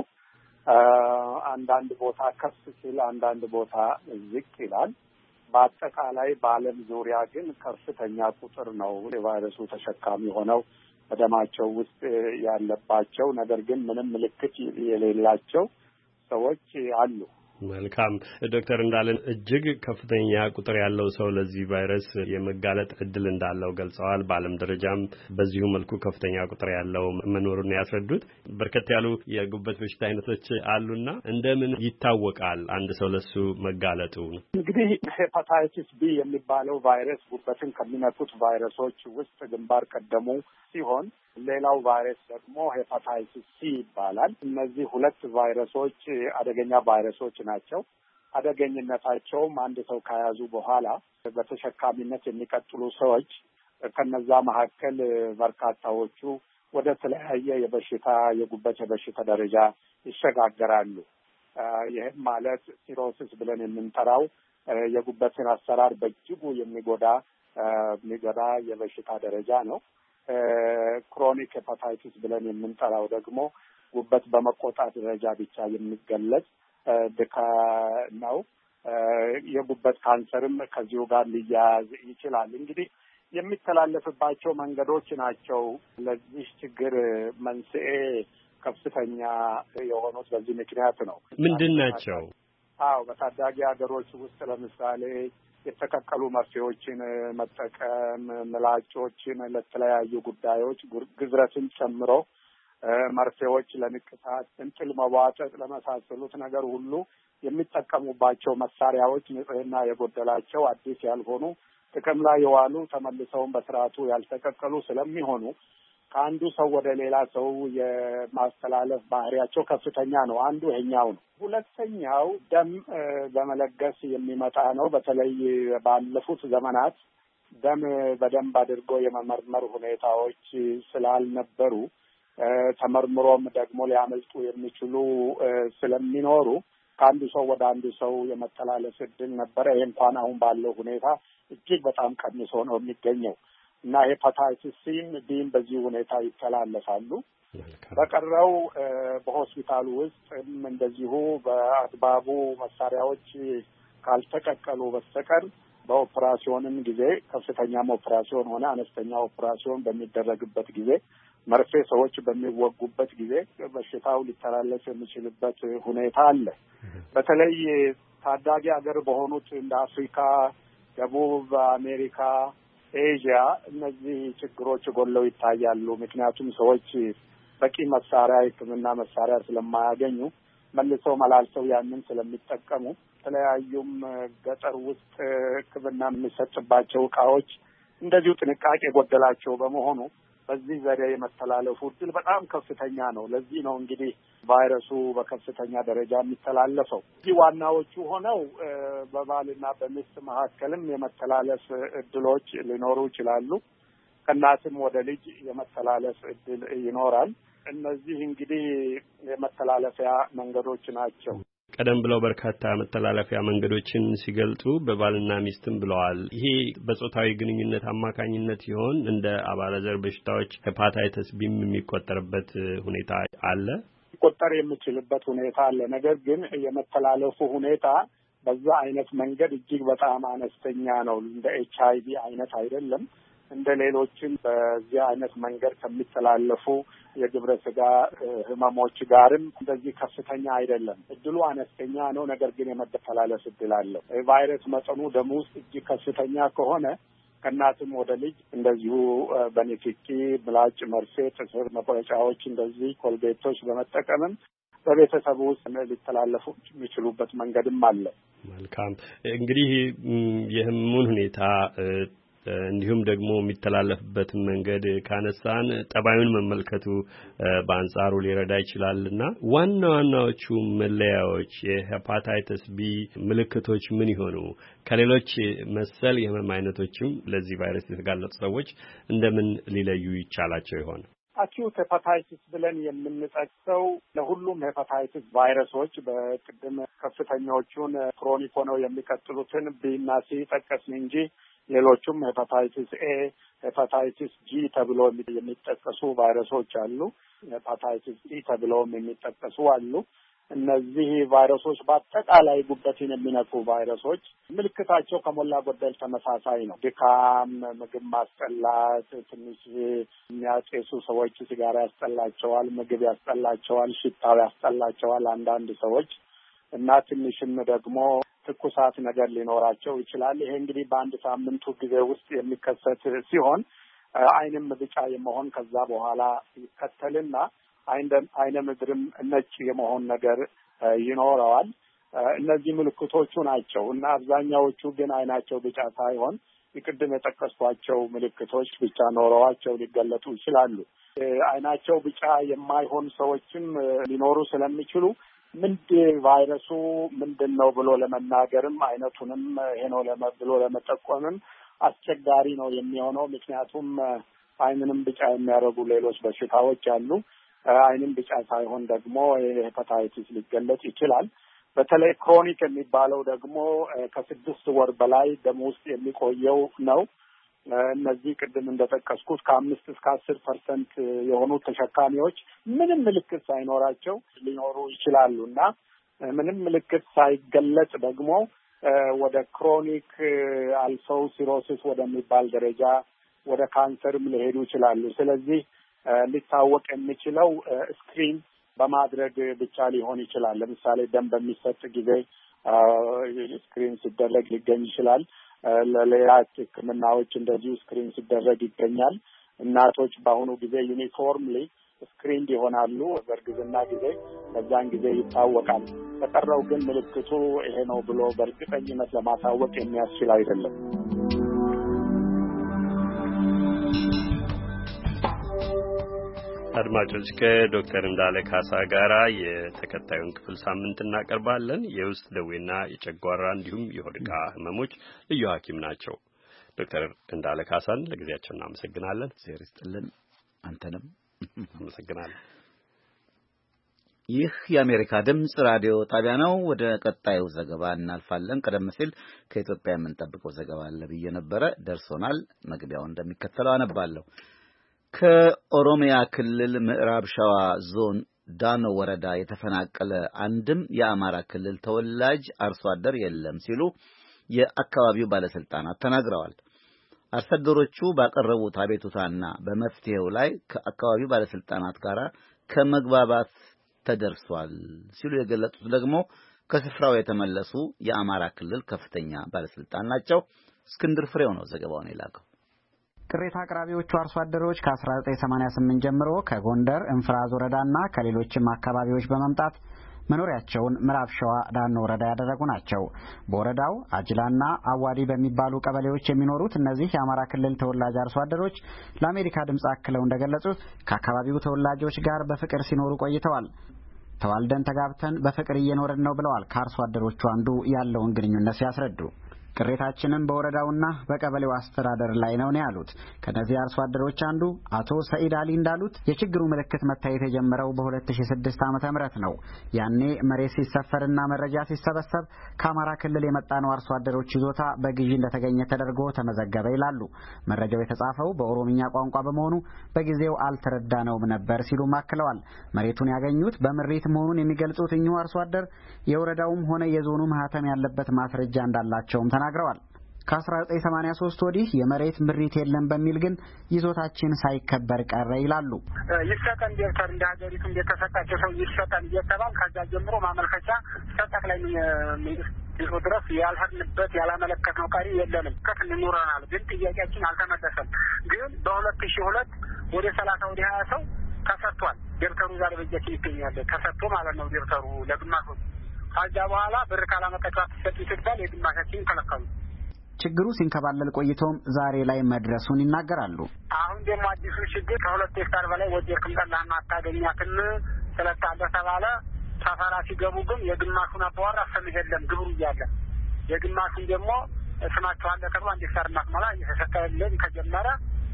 አንዳንድ ቦታ ከፍ ሲል፣ አንዳንድ ቦታ ዝቅ ይላል። በአጠቃላይ በዓለም ዙሪያ ግን ከፍተኛ ቁጥር ነው የቫይረሱ ተሸካሚ ሆነው በደማቸው ውስጥ ያለባቸው ነገር ግን ምንም ምልክት የሌላቸው ሰዎች አሉ። መልካም ዶክተር እንዳለን እጅግ ከፍተኛ ቁጥር ያለው ሰው ለዚህ ቫይረስ የመጋለጥ እድል እንዳለው ገልጸዋል። በዓለም ደረጃም በዚሁ መልኩ ከፍተኛ ቁጥር ያለው መኖሩን ያስረዱት በርከት ያሉ የጉበት በሽታ አይነቶች አሉና እንደምን ይታወቃል አንድ ሰው ለሱ መጋለጡ? እንግዲህ ሄፓታይቲስ ቢ የሚባለው ቫይረስ ጉበትን ከሚነኩት ቫይረሶች ውስጥ ግንባር ቀደሙ ሲሆን ሌላው ቫይረስ ደግሞ ሄፓታይቲስ ሲ ይባላል። እነዚህ ሁለት ቫይረሶች አደገኛ ቫይረሶች ናቸው። አደገኝነታቸውም አንድ ሰው ከያዙ በኋላ በተሸካሚነት የሚቀጥሉ ሰዎች ከነዛ መካከል በርካታዎቹ ወደ ተለያየ የበሽታ የጉበት የበሽታ ደረጃ ይሸጋገራሉ። ይህም ማለት ሲሮሲስ ብለን የምንጠራው የጉበትን አሰራር በእጅጉ የሚጎዳ የሚጎዳ የበሽታ ደረጃ ነው። ክሮኒክ ሄፓታይቲስ ብለን የምንጠራው ደግሞ ጉበት በመቆጣት ደረጃ ብቻ የሚገለጽ ድካ ነው። የጉበት ካንሰርም ከዚሁ ጋር ሊያያዝ ይችላል። እንግዲህ የሚተላለፍባቸው መንገዶች ናቸው ለዚህ ችግር መንስኤ ከፍተኛ የሆኑት። በዚህ ምክንያት ነው። ምንድን ናቸው? አዎ በታዳጊ ሀገሮች ውስጥ ለምሳሌ የተቀቀሉ መርፌዎችን መጠቀም፣ ምላጮችን ለተለያዩ ጉዳዮች ግዝረትን ጨምሮ መርፌዎች ለንቅሳት፣ እንጥል መዋጠጥ ለመሳሰሉት ነገር ሁሉ የሚጠቀሙባቸው መሳሪያዎች ንጽህና የጎደላቸው አዲስ ያልሆኑ ጥቅም ላይ የዋሉ ተመልሰውን በስርዓቱ ያልተቀቀሉ ስለሚሆኑ ከአንዱ ሰው ወደ ሌላ ሰው የማስተላለፍ ባህሪያቸው ከፍተኛ ነው። አንዱ ይሄኛው ነው። ሁለተኛው ደም በመለገስ የሚመጣ ነው። በተለይ ባለፉት ዘመናት ደም በደንብ አድርጎ የመመርመር ሁኔታዎች ስላልነበሩ ተመርምሮም ደግሞ ሊያመልጡ የሚችሉ ስለሚኖሩ ከአንዱ ሰው ወደ አንዱ ሰው የመተላለፍ እድል ነበረ። ይህ እንኳን አሁን ባለው ሁኔታ እጅግ በጣም ቀንሶ ነው የሚገኘው እና ሄፓታይቲስ ሲም ቢም በዚህ ሁኔታ ይተላለፋሉ። በቀረው በሆስፒታሉ ውስጥም እንደዚሁ በአግባቡ መሳሪያዎች ካልተቀቀሉ በስተቀር በኦፕራሲዮንም ጊዜ ከፍተኛም ኦፕራሲዮን ሆነ አነስተኛ ኦፕራሲዮን በሚደረግበት ጊዜ መርፌ ሰዎች በሚወጉበት ጊዜ በሽታው ሊተላለፍ የሚችልበት ሁኔታ አለ። በተለይ ታዳጊ ሀገር በሆኑት እንደ አፍሪካ፣ ደቡብ አሜሪካ፣ ኤዥያ እነዚህ ችግሮች ጎለው ይታያሉ። ምክንያቱም ሰዎች በቂ መሳሪያ ሕክምና መሳሪያ ስለማያገኙ መልሰው መላልሰው ያንን ስለሚጠቀሙ የተለያዩም ገጠር ውስጥ ሕክምና የሚሰጥባቸው እቃዎች እንደዚሁ ጥንቃቄ የጎደላቸው በመሆኑ በዚህ ዘዴ የመተላለፉ እድል በጣም ከፍተኛ ነው። ለዚህ ነው እንግዲህ ቫይረሱ በከፍተኛ ደረጃ የሚተላለፈው። እዚህ ዋናዎቹ ሆነው በባልና በሚስት መካከልም የመተላለፍ እድሎች ሊኖሩ ይችላሉ። ከእናትም ወደ ልጅ የመተላለፍ እድል ይኖራል። እነዚህ እንግዲህ የመተላለፊያ መንገዶች ናቸው። ቀደም ብለው በርካታ መተላለፊያ መንገዶችን ሲገልጹ በባልና ሚስትም ብለዋል። ይሄ በጾታዊ ግንኙነት አማካኝነት ይሆን እንደ አባለዘር በሽታዎች ሄፓታይተስ ቢም የሚቆጠርበት ሁኔታ አለ? ሊቆጠር የሚችልበት ሁኔታ አለ። ነገር ግን የመተላለፉ ሁኔታ በዛ አይነት መንገድ እጅግ በጣም አነስተኛ ነው። እንደ ኤች አይ ቪ አይነት አይደለም። እንደ ሌሎችም በዚህ አይነት መንገድ ከሚተላለፉ የግብረ ስጋ ህመሞች ጋርም እንደዚህ ከፍተኛ አይደለም። እድሉ አነስተኛ ነው። ነገር ግን የመተላለፍ እድል አለው። ቫይረስ መጠኑ ደም ውስጥ እጅግ ከፍተኛ ከሆነ ከእናትም ወደ ልጅ እንደዚሁ በንክኪ ምላጭ፣ መርፌ፣ ጥፍር መቁረጫዎች እንደዚህ ኮልጌቶች በመጠቀምም በቤተሰቡ ውስጥ ሊተላለፉ የሚችሉበት መንገድም አለ። መልካም እንግዲህ የህሙን ሁኔታ እንዲሁም ደግሞ የሚተላለፍበትን መንገድ ካነሳን ጠባዩን መመልከቱ በአንጻሩ ሊረዳ ይችላልና ዋና ዋናዎቹ መለያዎች የሄፓታይተስ ቢ ምልክቶች ምን ይሆኑ? ከሌሎች መሰል የህመም አይነቶችም ለዚህ ቫይረስ የተጋለጡ ሰዎች እንደምን ሊለዩ ይቻላቸው ይሆን? አኪዩት ሄፓታይቲስ ብለን የምንጠቅሰው ለሁሉም ሄፓታይቲስ ቫይረሶች በቅድም ከፍተኛዎቹን ክሮኒክ ሆነው የሚቀጥሉትን ቢ እና ሲ ጠቀስን እንጂ ሌሎቹም ሄፓታይቲስ ኤ፣ ሄፓታይቲስ ጂ ተብሎ የሚጠቀሱ ቫይረሶች አሉ። ሄፓታይቲስ ኢ ተብለውም የሚጠቀሱ አሉ። እነዚህ ቫይረሶች በአጠቃላይ ጉበትን የሚነኩ ቫይረሶች ምልክታቸው ከሞላ ጎደል ተመሳሳይ ነው። ድካም፣ ምግብ ማስጠላት፣ ትንሽ የሚያጤሱ ሰዎች ሲጋራ ያስጠላቸዋል፣ ምግብ ያስጠላቸዋል፣ ሽታው ያስጠላቸዋል አንዳንድ ሰዎች እና ትንሽም ደግሞ ትኩሳት ነገር ሊኖራቸው ይችላል። ይሄ እንግዲህ በአንድ ሳምንቱ ጊዜ ውስጥ የሚከሰት ሲሆን አይንም ብጫ የመሆን ከዛ በኋላ ይከተልና አይነ ምድርም ነጭ የመሆን ነገር ይኖረዋል። እነዚህ ምልክቶቹ ናቸው እና አብዛኛዎቹ ግን አይናቸው ብጫ ሳይሆን የቅድም የጠቀስኳቸው ምልክቶች ብቻ ኖረዋቸው ሊገለጡ ይችላሉ። አይናቸው ብጫ የማይሆን ሰዎችም ሊኖሩ ስለሚችሉ ምንድን ቫይረሱ ምንድን ነው ብሎ ለመናገርም አይነቱንም ይሄ ነው ብሎ ለመጠቆምም አስቸጋሪ ነው የሚሆነው። ምክንያቱም አይንንም ብጫ የሚያደርጉ ሌሎች በሽታዎች አሉ። አይንም ብቻ ሳይሆን ደግሞ ሄፓታይቲስ ሊገለጽ ይችላል። በተለይ ክሮኒክ የሚባለው ደግሞ ከስድስት ወር በላይ ደም ውስጥ የሚቆየው ነው። እነዚህ ቅድም እንደጠቀስኩት ከአምስት እስከ አስር ፐርሰንት የሆኑ ተሸካሚዎች ምንም ምልክት ሳይኖራቸው ሊኖሩ ይችላሉ እና ምንም ምልክት ሳይገለጽ ደግሞ ወደ ክሮኒክ አልፈው ሲሮሲስ ወደሚባል ደረጃ ወደ ካንሰርም ሊሄዱ ይችላሉ። ስለዚህ ሊታወቅ የሚችለው ስክሪን በማድረግ ብቻ ሊሆን ይችላል። ለምሳሌ ደም በሚሰጥ ጊዜ ስክሪን ሲደረግ ሊገኝ ይችላል። ለሌላ ሕክምናዎች እንደዚሁ ስክሪን ሲደረግ ይገኛል። እናቶች በአሁኑ ጊዜ ዩኒፎርምሊ ስክሪን ይሆናሉ በእርግዝና ጊዜ፣ በዛን ጊዜ ይታወቃል። በቀረው ግን ምልክቱ ይሄ ነው ብሎ በእርግጠኝነት ለማሳወቅ የሚያስችል አይደለም። አድማጮች ከዶክተር እንዳለ ካሳ ጋራ የተከታዩን ክፍል ሳምንት እናቀርባለን። የውስጥ ደዌና የጨጓራ እንዲሁም የሆድ ዕቃ ህመሞች ልዩ ሐኪም ናቸው። ዶክተር እንዳለ ካሳን ለጊዜያቸው እናመሰግናለን። እግዚአብሔር ይስጥልን። አንተንም አመሰግናለሁ። ይህ የአሜሪካ ድምጽ ራዲዮ ጣቢያ ነው። ወደ ቀጣዩ ዘገባ እናልፋለን። ቀደም ሲል ከኢትዮጵያ የምንጠብቀው ዘገባ አለ ብዬ ነበረ፣ ደርሶናል። መግቢያው እንደሚከተለው አነባለሁ። ከኦሮሚያ ክልል ምዕራብ ሸዋ ዞን ዳኖ ወረዳ የተፈናቀለ አንድም የአማራ ክልል ተወላጅ አርሶ አደር የለም ሲሉ የአካባቢው ባለስልጣናት ተናግረዋል። አርሶ አደሮቹ ባቀረቡት አቤቱታና በመፍትሄው ላይ ከአካባቢው ባለስልጣናት ጋር ከመግባባት ተደርሷል ሲሉ የገለጹት ደግሞ ከስፍራው የተመለሱ የአማራ ክልል ከፍተኛ ባለስልጣን ናቸው። እስክንድር ፍሬው ነው ዘገባውን የላከው። ቅሬታ አቅራቢዎቹ አርሶ አደሮች ከአስራ ዘጠኝ ሰማንያ ስምንት ጀምሮ ከጎንደር እንፍራዝ ወረዳና ከሌሎችም አካባቢዎች በመምጣት መኖሪያቸውን ምዕራብ ሸዋ ዳኖ ወረዳ ያደረጉ ናቸው። በወረዳው አጅላና አዋዲ በሚባሉ ቀበሌዎች የሚኖሩት እነዚህ የአማራ ክልል ተወላጅ አርሶ አደሮች ለአሜሪካ ድምፅ አክለው እንደገለጹት ከአካባቢው ተወላጆች ጋር በፍቅር ሲኖሩ ቆይተዋል። ተዋልደን ተጋብተን በፍቅር እየኖርን ነው ብለዋል። ከአርሶ አደሮቹ አንዱ ያለውን ግንኙነት ሲያስረዱ ቅሬታችንም በወረዳውና በቀበሌው አስተዳደር ላይ ነው ያሉት። ከነዚህ አርሶ አደሮች አንዱ አቶ ሰኢድ አሊ እንዳሉት የችግሩ ምልክት መታየት የጀመረው በሁለት ሺህ ስድስት ዓመተ ምህረት ነው። ያኔ መሬት ሲሰፈርና መረጃ ሲሰበሰብ ከአማራ ክልል የመጣ ነው አርሶ አደሮች ይዞታ በግዢ እንደተገኘ ተደርጎ ተመዘገበ ይላሉ። መረጃው የተጻፈው በኦሮምኛ ቋንቋ በመሆኑ በጊዜው አልተረዳነውም ነበር ሲሉ አክለዋል። መሬቱን ያገኙት በምሪት መሆኑን የሚገልጹት እኚሁ አርሶ አደር የወረዳውም ሆነ የዞኑ ማህተም ያለበት ማስረጃ እንዳላቸውም ተናግረዋል። ከአስራ ዘጠኝ ሰማንያ ሶስት ወዲህ የመሬት ምሪት የለም በሚል ግን ይዞታችን ሳይከበር ቀረ ይላሉ። ይሰጠን ደብተር እንደ ሀገሪቱ እንደተሰጣቸው ሰው ይሰጠን እየተባል ከዛ ጀምሮ ማመልከቻ ሰጠቅ ላይ ቢሮ ድረስ ያልሄድንበት ያላመለከትነው ቀሪ የለንም። ከትን ኑረናል፣ ግን ጥያቄያችን አልተመለሰም። ግን በሁለት ሺህ ሁለት ወደ ሰላሳ ወደ ሀያ ሰው ተሰጥቷል። ደብተሩ ዛሬ በእጃችን ይገኛል። ተሰጥቶ ማለት ነው ደብተሩ ለግማሾች። ከዛ በኋላ ብር ካላመጣችሁ አትሰጡ ሲባል የግማሻችን ተለከሉ። ችግሩ ሲንከባለል ቆይቶም ዛሬ ላይ መድረሱን ይናገራሉ። አሁን ደግሞ አዲሱ ችግር ከሁለት ሄክታር በላይ ወደድክም ጠላህም አታገኛትም ስለታለ ተባለ። ሰፈራ ሲገቡ ግን የግማሹን አባወራ ስም የለም ግብሩ እያለ የግማሹን ደግሞ ስማቸው አለ ተብሎ አንድ ሄክታር ማስሞላ እየተሰጠልን ከጀመረ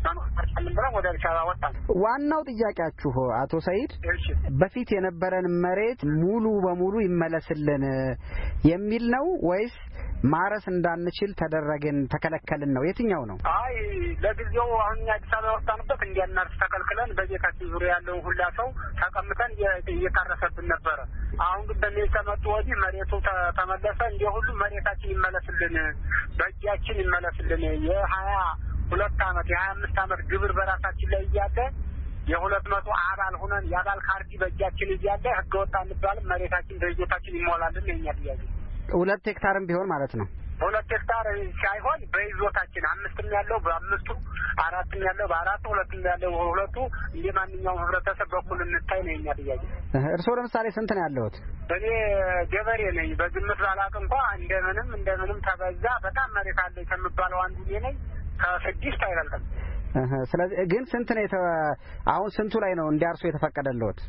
ዋናው ጥያቄያችሁ አቶ ሰኢድ በፊት የነበረን መሬት ሙሉ በሙሉ ይመለስልን የሚል ነው ወይስ ማረስ እንዳንችል ተደረገን ተከለከልን ነው? የትኛው ነው? አይ ለጊዜው አሁን አዲስ አበባ ወጣንበት እንዲያናርስ ተከልክለን በቤታችን ዙሪያ ያለው ሁላ ሰው ተቀምጠን እየታረሰብን ነበረ። አሁን ግን በሚል ተመጡ ወዲህ መሬቱ ተመለሰ። እንደ ሁሉ መሬታችን ይመለስልን፣ በእጃችን ይመለስልን። የሀያ ሁለት አመት የሀያ አምስት አመት ግብር በራሳችን ላይ እያለ የሁለት መቶ አባል ሆነን የአባል ካርዲ በእጃችን እያለ ህገወጥ አንባልም። መሬታችን በይዞታችን ይሞላልን የኛ ጥያቄ። ሁለት ሄክታርም ቢሆን ማለት ነው። ሁለት ሄክታር ሳይሆን በይዞታችን አምስትም ያለው በአምስቱ አራትም ያለው በአራቱ ሁለትም ያለው ሁለቱ እንደ ማንኛውም ህብረተሰብ በኩል እንታይ ነው የኛ ጥያቄ። እርስዎ ለምሳሌ ስንት ነው ያለሁት? እኔ ገበሬ ነኝ። በግምት ባላቅ እንኳን እንደምንም እንደምንም ተበዛ በጣም መሬት አለ ከምባለው አንዱ እኔ ነኝ። ከስድስት አይበልጥም። እህ ስለዚህ ግን ስንት ነው የተወ አሁን ስንቱ ላይ ነው እንዲያርሱ የተፈቀደልዎት?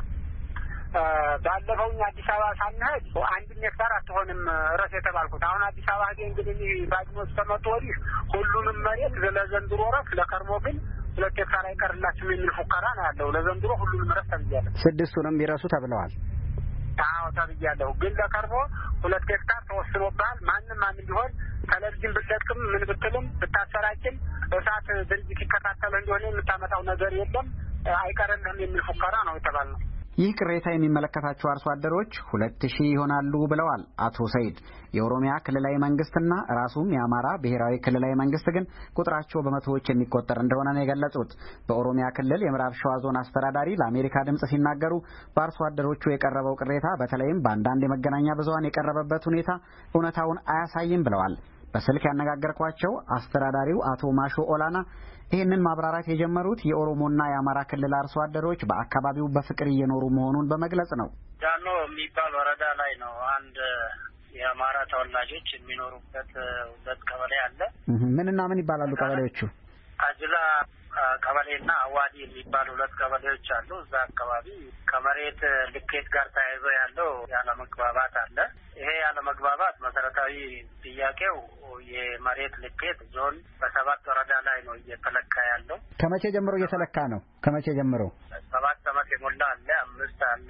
ባለፈው አዲስ አበባ ሳንሄድ አንድ ሄክታር አትሆንም ራስ የተባልኩት። አሁን አዲስ አበባ ሄደ እንግዲህ ባጅሞስ ተመቶ ወዲህ ሁሉንም መሬት ለዘንድሮ ራስ ለከርሞ ግን ሁለት ሄክታር አይቀርላችሁም የሚል ፉከራ ነው ያለው። ለዘንድሮ ሁሉንም ራስ ተብያለሁ። ስድስቱንም ቢረሱ ተብለዋል። አዎ ተብያለሁ። ግን ለከርሞ ሁለት ሄክታር ተወስኖባል። ማንም ማን ቢሆን ቴሌቪዥን ብትለቅም ምን ብትልም ብታሰራጭም እሳት ድርጅት ይከታተል እንደሆነ የምታመጣው ነገር የለም አይቀርልህም የሚል ፉከራ ነው የተባለው። ይህ ቅሬታ የሚመለከታቸው አርሶ አደሮች ሁለት ሺህ ይሆናሉ ብለዋል አቶ ሰኢድ። የኦሮሚያ ክልላዊ መንግስትና ራሱም የአማራ ብሔራዊ ክልላዊ መንግስት ግን ቁጥራቸው በመቶዎች የሚቆጠር እንደሆነ ነው የገለጹት። በኦሮሚያ ክልል የምዕራብ ሸዋ ዞን አስተዳዳሪ ለአሜሪካ ድምጽ ሲናገሩ በአርሶ አደሮቹ የቀረበው ቅሬታ በተለይም በአንዳንድ የመገናኛ ብዙኃን የቀረበበት ሁኔታ እውነታውን አያሳይም ብለዋል። በስልክ ያነጋገርኳቸው አስተዳዳሪው አቶ ማሾ ኦላና ይህንን ማብራራት የጀመሩት የኦሮሞና የአማራ ክልል አርሶ አደሮች በአካባቢው በፍቅር እየኖሩ መሆኑን በመግለጽ ነው። ዳኖ የሚባል ወረዳ ላይ ነው አንድ የአማራ ተወላጆች የሚኖሩበት ሁለት ቀበሌ አለ። ምንና ምን ይባላሉ ቀበሌዎቹ? አጅላ ቀበሌና አዋዲ የሚባሉ ሁለት ቀበሌዎች አሉ። እዛ አካባቢ ከመሬት ልኬት ጋር ተያይዞ ያለው ያለመግባባት አለ። ይሄ ያለመግባባት መሰረታዊ ጥያቄው የመሬት ልኬት ዞን በሰባት ወረዳ ላይ ነው እየተለካ ያለው። ከመቼ ጀምሮ እየተለካ ነው? ከመቼ ጀምሮ? ሰባት ዓመት የሞላ አለ፣ አምስት አለ፣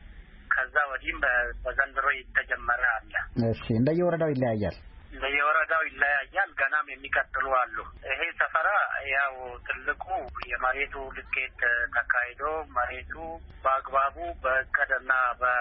ከዛ ወዲህም በዘንድሮ የተጀመረ አለ። እሺ፣ እንደየወረዳው ይለያያል። እንደየወረዳው ይለያያል። ገናም የሚቀጥሉ አሉ። ይሄ ሰፈራ ያው ትልቁ የመሬቱ ልኬት ተካሂዶ መሬቱ በአግባቡ በእቅድና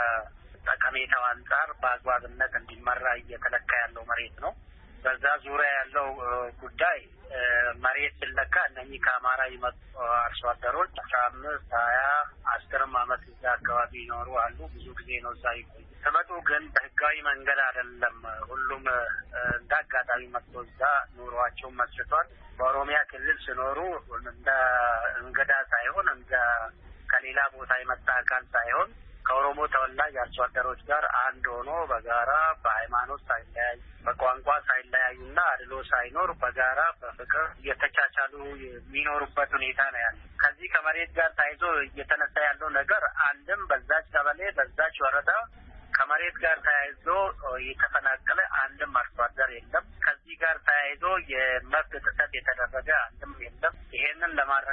በጠቀሜታው አንጻር በአግባብነት እንዲመራ እየተለካ ያለው መሬት ነው። በዛ ዙሪያ ያለው ጉዳይ መሬት ሲለካ እነኚህ ከአማራ የመጡ አርሶ አደሮች አስራ አምስት ሀያ አስርም አመት እዛ አካባቢ ይኖሩ አሉ። ብዙ ጊዜ ነው እዛ ይቆዩ። ሲመጡ ግን በህጋዊ መንገድ አይደለም። ሁሉም እንደ አጋጣሚ መጥቶ እዛ ኑሯቸውን መስርቷል። በኦሮሚያ ክልል ሲኖሩ እንደ እንግዳ ሳይሆን እንደ ከሌላ ቦታ የመጣ አካል ሳይሆን ከኦሮሞ ተወላጅ አርሶ አደሮች ጋር አንድ ሆኖ በጋራ በሃይማኖት ሳይለያዩ በቋንቋ ሳይለያዩና አድሎ ሳይኖር በጋራ በፍቅር እየተቻቻሉ የሚኖሩበት ሁኔታ ነው ያለው። ከዚህ ከመሬት ጋር ታይዞ እየተነሳ ያለው ነገር አንድም በዛች ቀበሌ በዛች ወረዳ ከመሬት ጋር ተያይዞ የተፈናቀለ አንድም አርሶ አደር የለም።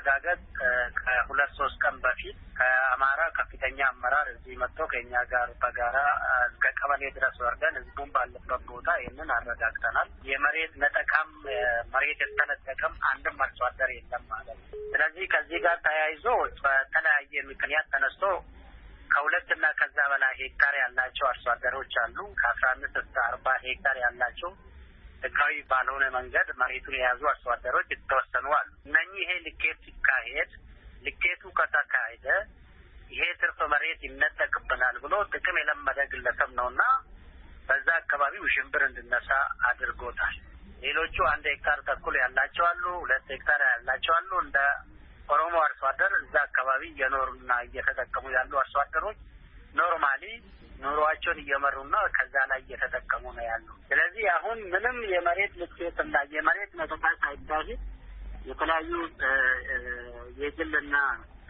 ለማረጋገጥ ከሁለት ሶስት ቀን በፊት ከአማራ ከፍተኛ አመራር እዚህ መጥቶ ከኛ ጋር በጋራ እስከ ቀበሌ ድረስ ወርደን ህዝቡን ባለበት ቦታ ይህንን አረጋግጠናል። የመሬት ነጠቃም መሬት የተነጠቀም አንድም አርሶ አደር የለም ማለት ነው። ስለዚህ ከዚህ ጋር ተያይዞ በተለያየ ምክንያት ተነስቶ ከሁለትና ከዛ በላይ ሄክታር ያላቸው አርሶ አደሮች አሉ። ከአስራ አምስት እስከ አርባ ሄክታር ያላቸው ህጋዊ ባልሆነ መንገድ መሬቱን የያዙ አርሶ አደሮች የተወሰኑ አሉ። እነኚህ ይሄ ልኬት ሲካሄድ ልኬቱ ከተካሄደ ይሄ ትርፍ መሬት ይነጠቅብናል ብሎ ጥቅም የለመደ ግለሰብ ነውና በዛ አካባቢ ውሽንብር እንድነሳ አድርጎታል። ሌሎቹ አንድ ሄክታር ተኩል ያላቸው አሉ፣ ሁለት ሄክታር ያላቸው አሉ። እንደ ኦሮሞ አርሶ አደር እዛ አካባቢ እየኖሩና እየተጠቀሙ ያሉ አርሶ አደሮች ኖርማሊ ኑሯቸውን እየመሩና ከዛ ላይ እየተጠቀሙ ነው ያሉ። ስለዚህ አሁን ምንም የመሬት ልኬትና የመሬት ነጠቃ ሳይካሄድ የተለያዩ የግልና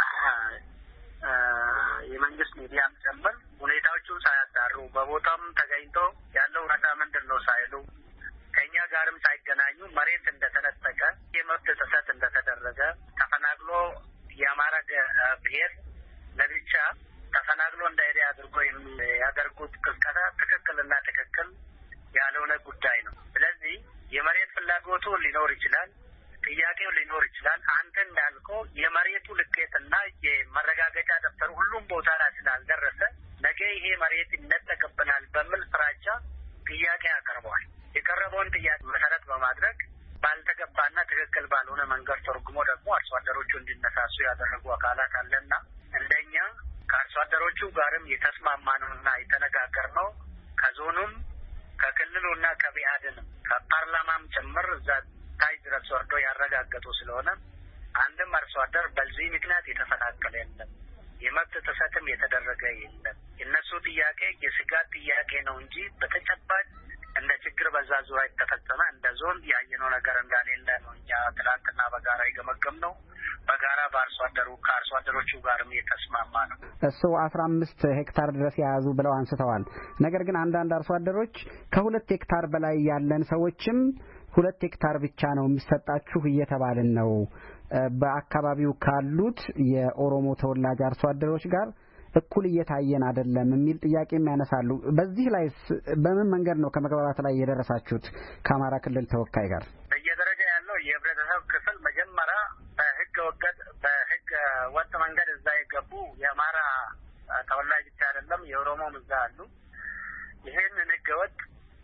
የመንግስት ሚዲያም ጨምር ሁኔታዎቹን ሳያጣሩ በቦታም ተገኝቶ ያለው ሁኔታ ምንድን ነው ሳይሉ ከኛ ጋርም ሳይገናኙ መሬት እንደተነጠቀ የመብት ጥሰት እንደተደረገ ተፈናቅሎ የአማራ ብሔር ለብቻ ተፈናቅሎ እንዳይሄድ አድርጎ ያደርጉት ቅስቀሳ ትክክልና ትክክል ያልሆነ ጉዳይ ነው። ስለዚህ የመሬት ፍላጎቱ ሊኖር ይችላል፣ ጥያቄው ሊኖር ይችላል። አንተ እንዳልከው የመሬቱ ልኬትና የመረጋገጫ ደብተሩ ሁሉም ቦታ ላይ ስላልደረሰ ነገ ይሄ መሬት ይነጠቅብናል በሚል ፍራቻ ጥያቄ አቀርበዋል። የቀረበውን ጥያቄ መሰረት በማድረግ ባልተገባና ትክክል ባልሆነ መንገድ ተርጉሞ ደግሞ አርሶ አደሮቹ እንዲነሳሱ ያደረጉ አካላት አለና እንደኛ ከአርሶ አደሮቹ ጋርም የተስማማነውና የተነጋገርነው ከዞኑም ከክልሉና ከቢአድንም ከፓርላማም ጭምር እዛ ታይ ድረስ ወርዶ ያረጋገጡ ስለሆነ አንድም አርሶ አደር በዚህ ምክንያት የተፈናቀለ የለም፣ የመብት ጥሰትም የተደረገ የለም። የእነሱ ጥያቄ የስጋት ጥያቄ ነው እንጂ በተጨባጭ እንደ ችግር በዛ ዙሪያ የተፈጸመ እንደ ዞን ያየነው ነገር እንዳሌለ ነው እኛ ትናንትና በጋራ የገመገም ነው። በጋራ በአርሶ አደሩ ከአርሶ አደሮቹ ጋርም የተስማማ ነው። እሱ አስራ አምስት ሄክታር ድረስ የያዙ ብለው አንስተዋል። ነገር ግን አንዳንድ አርሶ አደሮች ከሁለት ሄክታር በላይ ያለን ሰዎችም ሁለት ሄክታር ብቻ ነው የሚሰጣችሁ እየተባልን ነው፣ በአካባቢው ካሉት የኦሮሞ ተወላጅ አርሶ አደሮች ጋር እኩል እየታየን አይደለም የሚል ጥያቄም ያነሳሉ። በዚህ ላይ በምን መንገድ ነው ከመግባባት ላይ የደረሳችሁት ከአማራ ክልል ተወካይ ጋር? በየደረጃ ያለው የህብረተሰብ ክፍል መጀመሪያ በህገ ወጥ በህገ ወጥ መንገድ እዛ የገቡ የአማራ ተወላጅ ብቻ አይደለም የኦሮሞም እዛ አሉ። ይሄንን ህገ ወጥ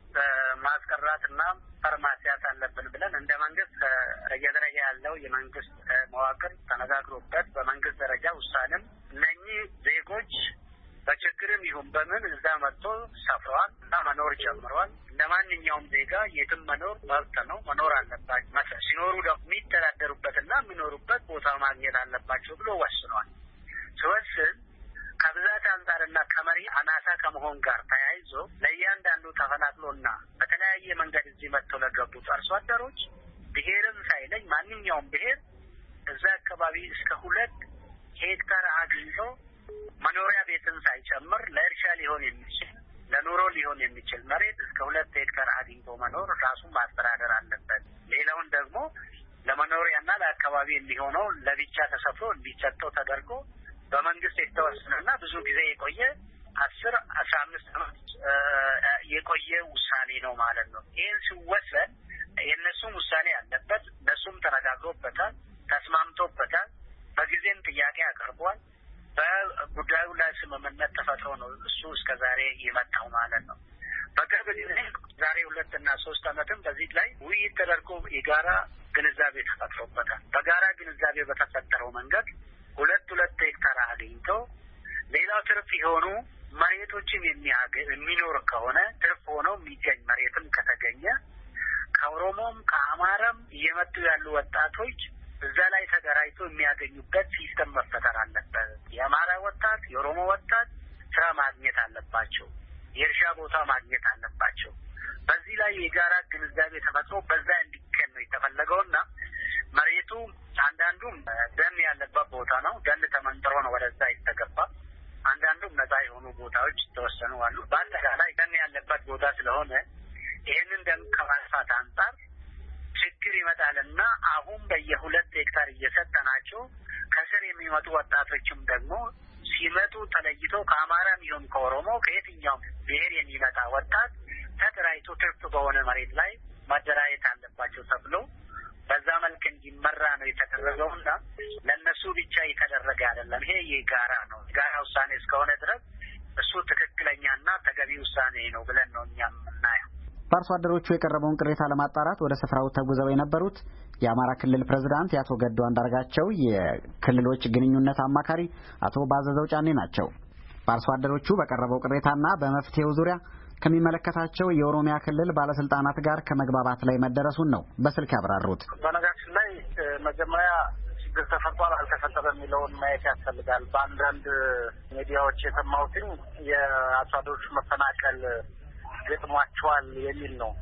ማስቀራትና ፈርማሲያት አለብን ብለን እንደ መንግስት በየደረጃ ያለው የመንግስት መዋቅር ተነጋግሮበት በመንግስት ደረጃ ውሳኔም እነኚህ ዜጎች በችግርም ይሁን በምን እዛ መጥቶ ሰፍረዋል እና መኖር ጀምረዋል። እንደ ማንኛውም ዜጋ የትም መኖር መብት ነው፣ መኖር አለባቸው። ሲኖሩ ደግሞ የሚተዳደሩበትና የሚኖሩበት ቦታ ማግኘት አለባቸው ብሎ ወስኗል። ሲወስን ከብዛት አንጻርና ከመሪ አናሳ ከመሆን ጋር ተያይዞ ለእያንዳንዱ ተፈናቅሎና በተለያየ መንገድ እዚህ መጥተው ለገቡት አርሶ አደሮች ብሔርም ሳይለኝ ማንኛውም ብሔር እዛ አካባቢ እስከ ሁለት ሄክታር አግኝቶ መኖሪያ ቤትን ሳይጨምር ለእርሻ ሊሆን የሚችል ለኑሮ ሊሆን የሚችል መሬት እስከ ሁለት ሄክታር አግኝቶ መኖር ራሱን ማስተዳደር አለበት። ሌላውን ደግሞ ለመኖሪያና ለአካባቢ የሚሆነው ለብቻ ተሰፍሮ እንዲሰጠው ተደርጎ በመንግስት የተወሰነና ብዙ ጊዜ የቆየ አስር አስራ አምስት ዓመት የቆየ ውሳኔ ነው ማለት ነው። ይህን ሲወሰን የእነሱም ውሳኔ አለበት፣ እነሱም ተነጋግሮበታል፣ ተስማምቶበታል፣ በጊዜም ጥያቄ አቅርቧል። በጉዳዩ ላይ ስምምነት ተፈጥሮ ነው እሱ እስከ ዛሬ የመጣው ማለት ነው። በቅርብ ጊዜ ዛሬ ሁለት እና ሶስት ዓመትም በዚህ ላይ ውይይት ተደርጎ የጋራ ግንዛቤ ተፈጥሮበታል። በጋራ ግንዛቤ በተፈጠረው መንገድ ሁለት ሁለት ሄክታር አግኝቶ ሌላው ትርፍ የሆኑ መሬቶችን የሚኖር ከሆነ ትርፍ ሆነው የሚገኝ መሬትም ከተገኘ ከኦሮሞም ከአማራም እየመጡ ያሉ ወጣቶች እዛ ላይ ተደራጅቶ የሚያገኙበት ሲስተም መፈጠር አለበት። የአማራ ወጣት የኦሮሞ ወጣት ስራ ማግኘት አለባቸው፣ የእርሻ ቦታ ማግኘት አለባቸው። በዚህ ላይ የጋራ ግንዛቤ ተፈጥሮ በዛ እንዲከን ነው የተፈለገውና መሬቱ አንዳንዱም ደን ያለበት ቦታ ነው። ደን ተመንጥሮ ነው ወደዛ የተገባ። አንዳንዱም ነፃ የሆኑ ቦታዎች ተወሰኑ አሉ። በአጠቃላይ ደን ያለበት ቦታ ስለሆነ ይህንን ደን ከማጥፋት አንጻር ችግር ይመጣልና አሁን በየሁለት ሄክታር እየሰጠናቸው ከስር የሚመጡ ወጣቶችም ደግሞ ሲመጡ ተለይቶ ከአማራም ይሁን ከኦሮሞ ከየትኛውም ብሔር የሚመጣ ወጣት ተደራጅቶ ትርፍ በሆነ መሬት ላይ ማደራጀት አለባቸው ተብሎ በዛ መልክ እንዲመራ ነው የተደረገውና ለነሱ ብቻ የተደረገ አይደለም። ይሄ የጋራ ነው። የጋራ ውሳኔ እስከሆነ ድረስ እሱ ትክክለኛና ተገቢ ውሳኔ ነው ብለን ነው እኛ የምናየው። በአርሶ አደሮቹ የቀረበውን ቅሬታ ለማጣራት ወደ ስፍራው ተጉዘው የነበሩት የአማራ ክልል ፕሬዝዳንት የአቶ ገዱ አንዳርጋቸው የክልሎች ግንኙነት አማካሪ አቶ ባዘዘው ጫኔ ናቸው። በአርሶ አደሮቹ በቀረበው ቅሬታና በመፍትሄው ዙሪያ ከሚመለከታቸው የኦሮሚያ ክልል ባለስልጣናት ጋር ከመግባባት ላይ መደረሱን ነው በስልክ ያብራሩት። በነገራችን ላይ መጀመሪያ ችግር ተፈጥሯል አልተፈጠረም የሚለውን ማየት ያስፈልጋል። በአንዳንድ ሚዲያዎች የሰማሁትኝ የአርሶ አደሮቹ መፈናቀል ገጥሟቸዋል የሚል ነው።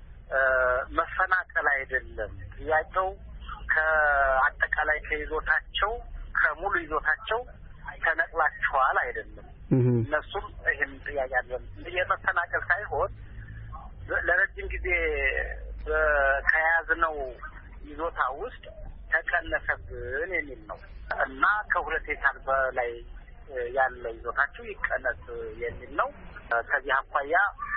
መፈናቀል አይደለም ጥያቄው፣ ከአጠቃላይ ከይዞታቸው ከሙሉ ይዞታቸው ተነቅላቸዋል አይደለም። እነሱም ይህን ጥያቄ አለን የመፈናቀል ሳይሆን ለረጅም ጊዜ ከያዝነው ይዞታ ውስጥ ተቀነሰብን የሚል ነው እና ከሁለት ሄክታር በላይ ያለ ይዞታቸው ይቀነስ የሚል ነው። ከዚህ አኳያ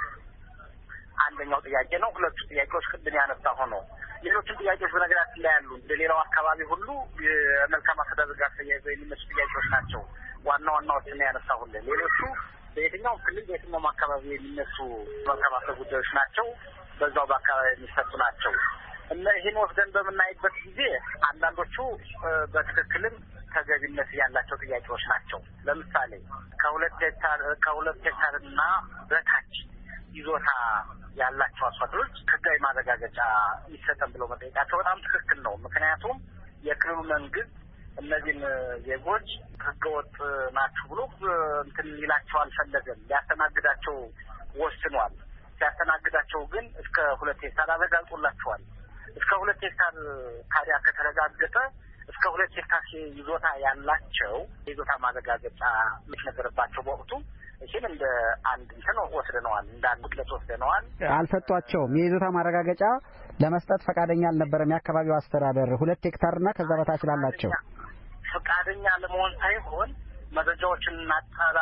አንደኛው ጥያቄ ነው። ሁለቱ ጥያቄዎች ቅድም ያነሳ ሆኖ ሌሎችም ጥያቄዎች በነገራችን ላይ ያሉ እንደሌላው አካባቢ ሁሉ የመልካም አስተዳደር ጋር ተያይዘው የሚነሱ ጥያቄዎች ናቸው። ዋና ዋናዎችን ያነሳሁልን ሌሎቹ በየትኛው ክልል በየትኛውም አካባቢ የሚነሱ መልካም አስተዳደር ጉዳዮች ናቸው። በዛው በአካባቢ የሚሰጡ ናቸው እና ይህን ወስደን በምናይበት ጊዜ አንዳንዶቹ በትክክልም ተገቢነት ያላቸው ጥያቄዎች ናቸው። ለምሳሌ ከሁለት ሄክታር ከሁለት ሄክታርና በታች ይዞታ ያላቸው አርሶ አደሮች ህጋዊ ማረጋገጫ ይሰጠን ብለው መጠየቃቸው በጣም ትክክል ነው። ምክንያቱም የክልሉ መንግስት እነዚህን ዜጎች ህገወጥ ናቸው ብሎ እንትን ሊላቸው አልፈለገም። ሊያስተናግዳቸው ወስኗል። ሲያስተናግዳቸው ግን እስከ ሁለት ሄክታር አረጋግጦላቸዋል። እስከ ሁለት ሄክታር ታዲያ ከተረጋገጠ እስከ ሁለት ሄክታር ይዞታ ያላቸው የይዞታ ማረጋገጫ የሚነገርባቸው በወቅቱ እሺን እንደ አንድ እንትን ወስደነዋል፣ እንደ አንድ ግለጽ ወስደነዋል። አልሰጧቸውም። የይዞታ ማረጋገጫ ለመስጠት ፈቃደኛ አልነበረም የአካባቢው አስተዳደር ሁለት ሄክታርና ከዛ በታች ላላቸው ፈቃደኛ ለመሆን ሳይሆን መረጃዎችን እናጣራ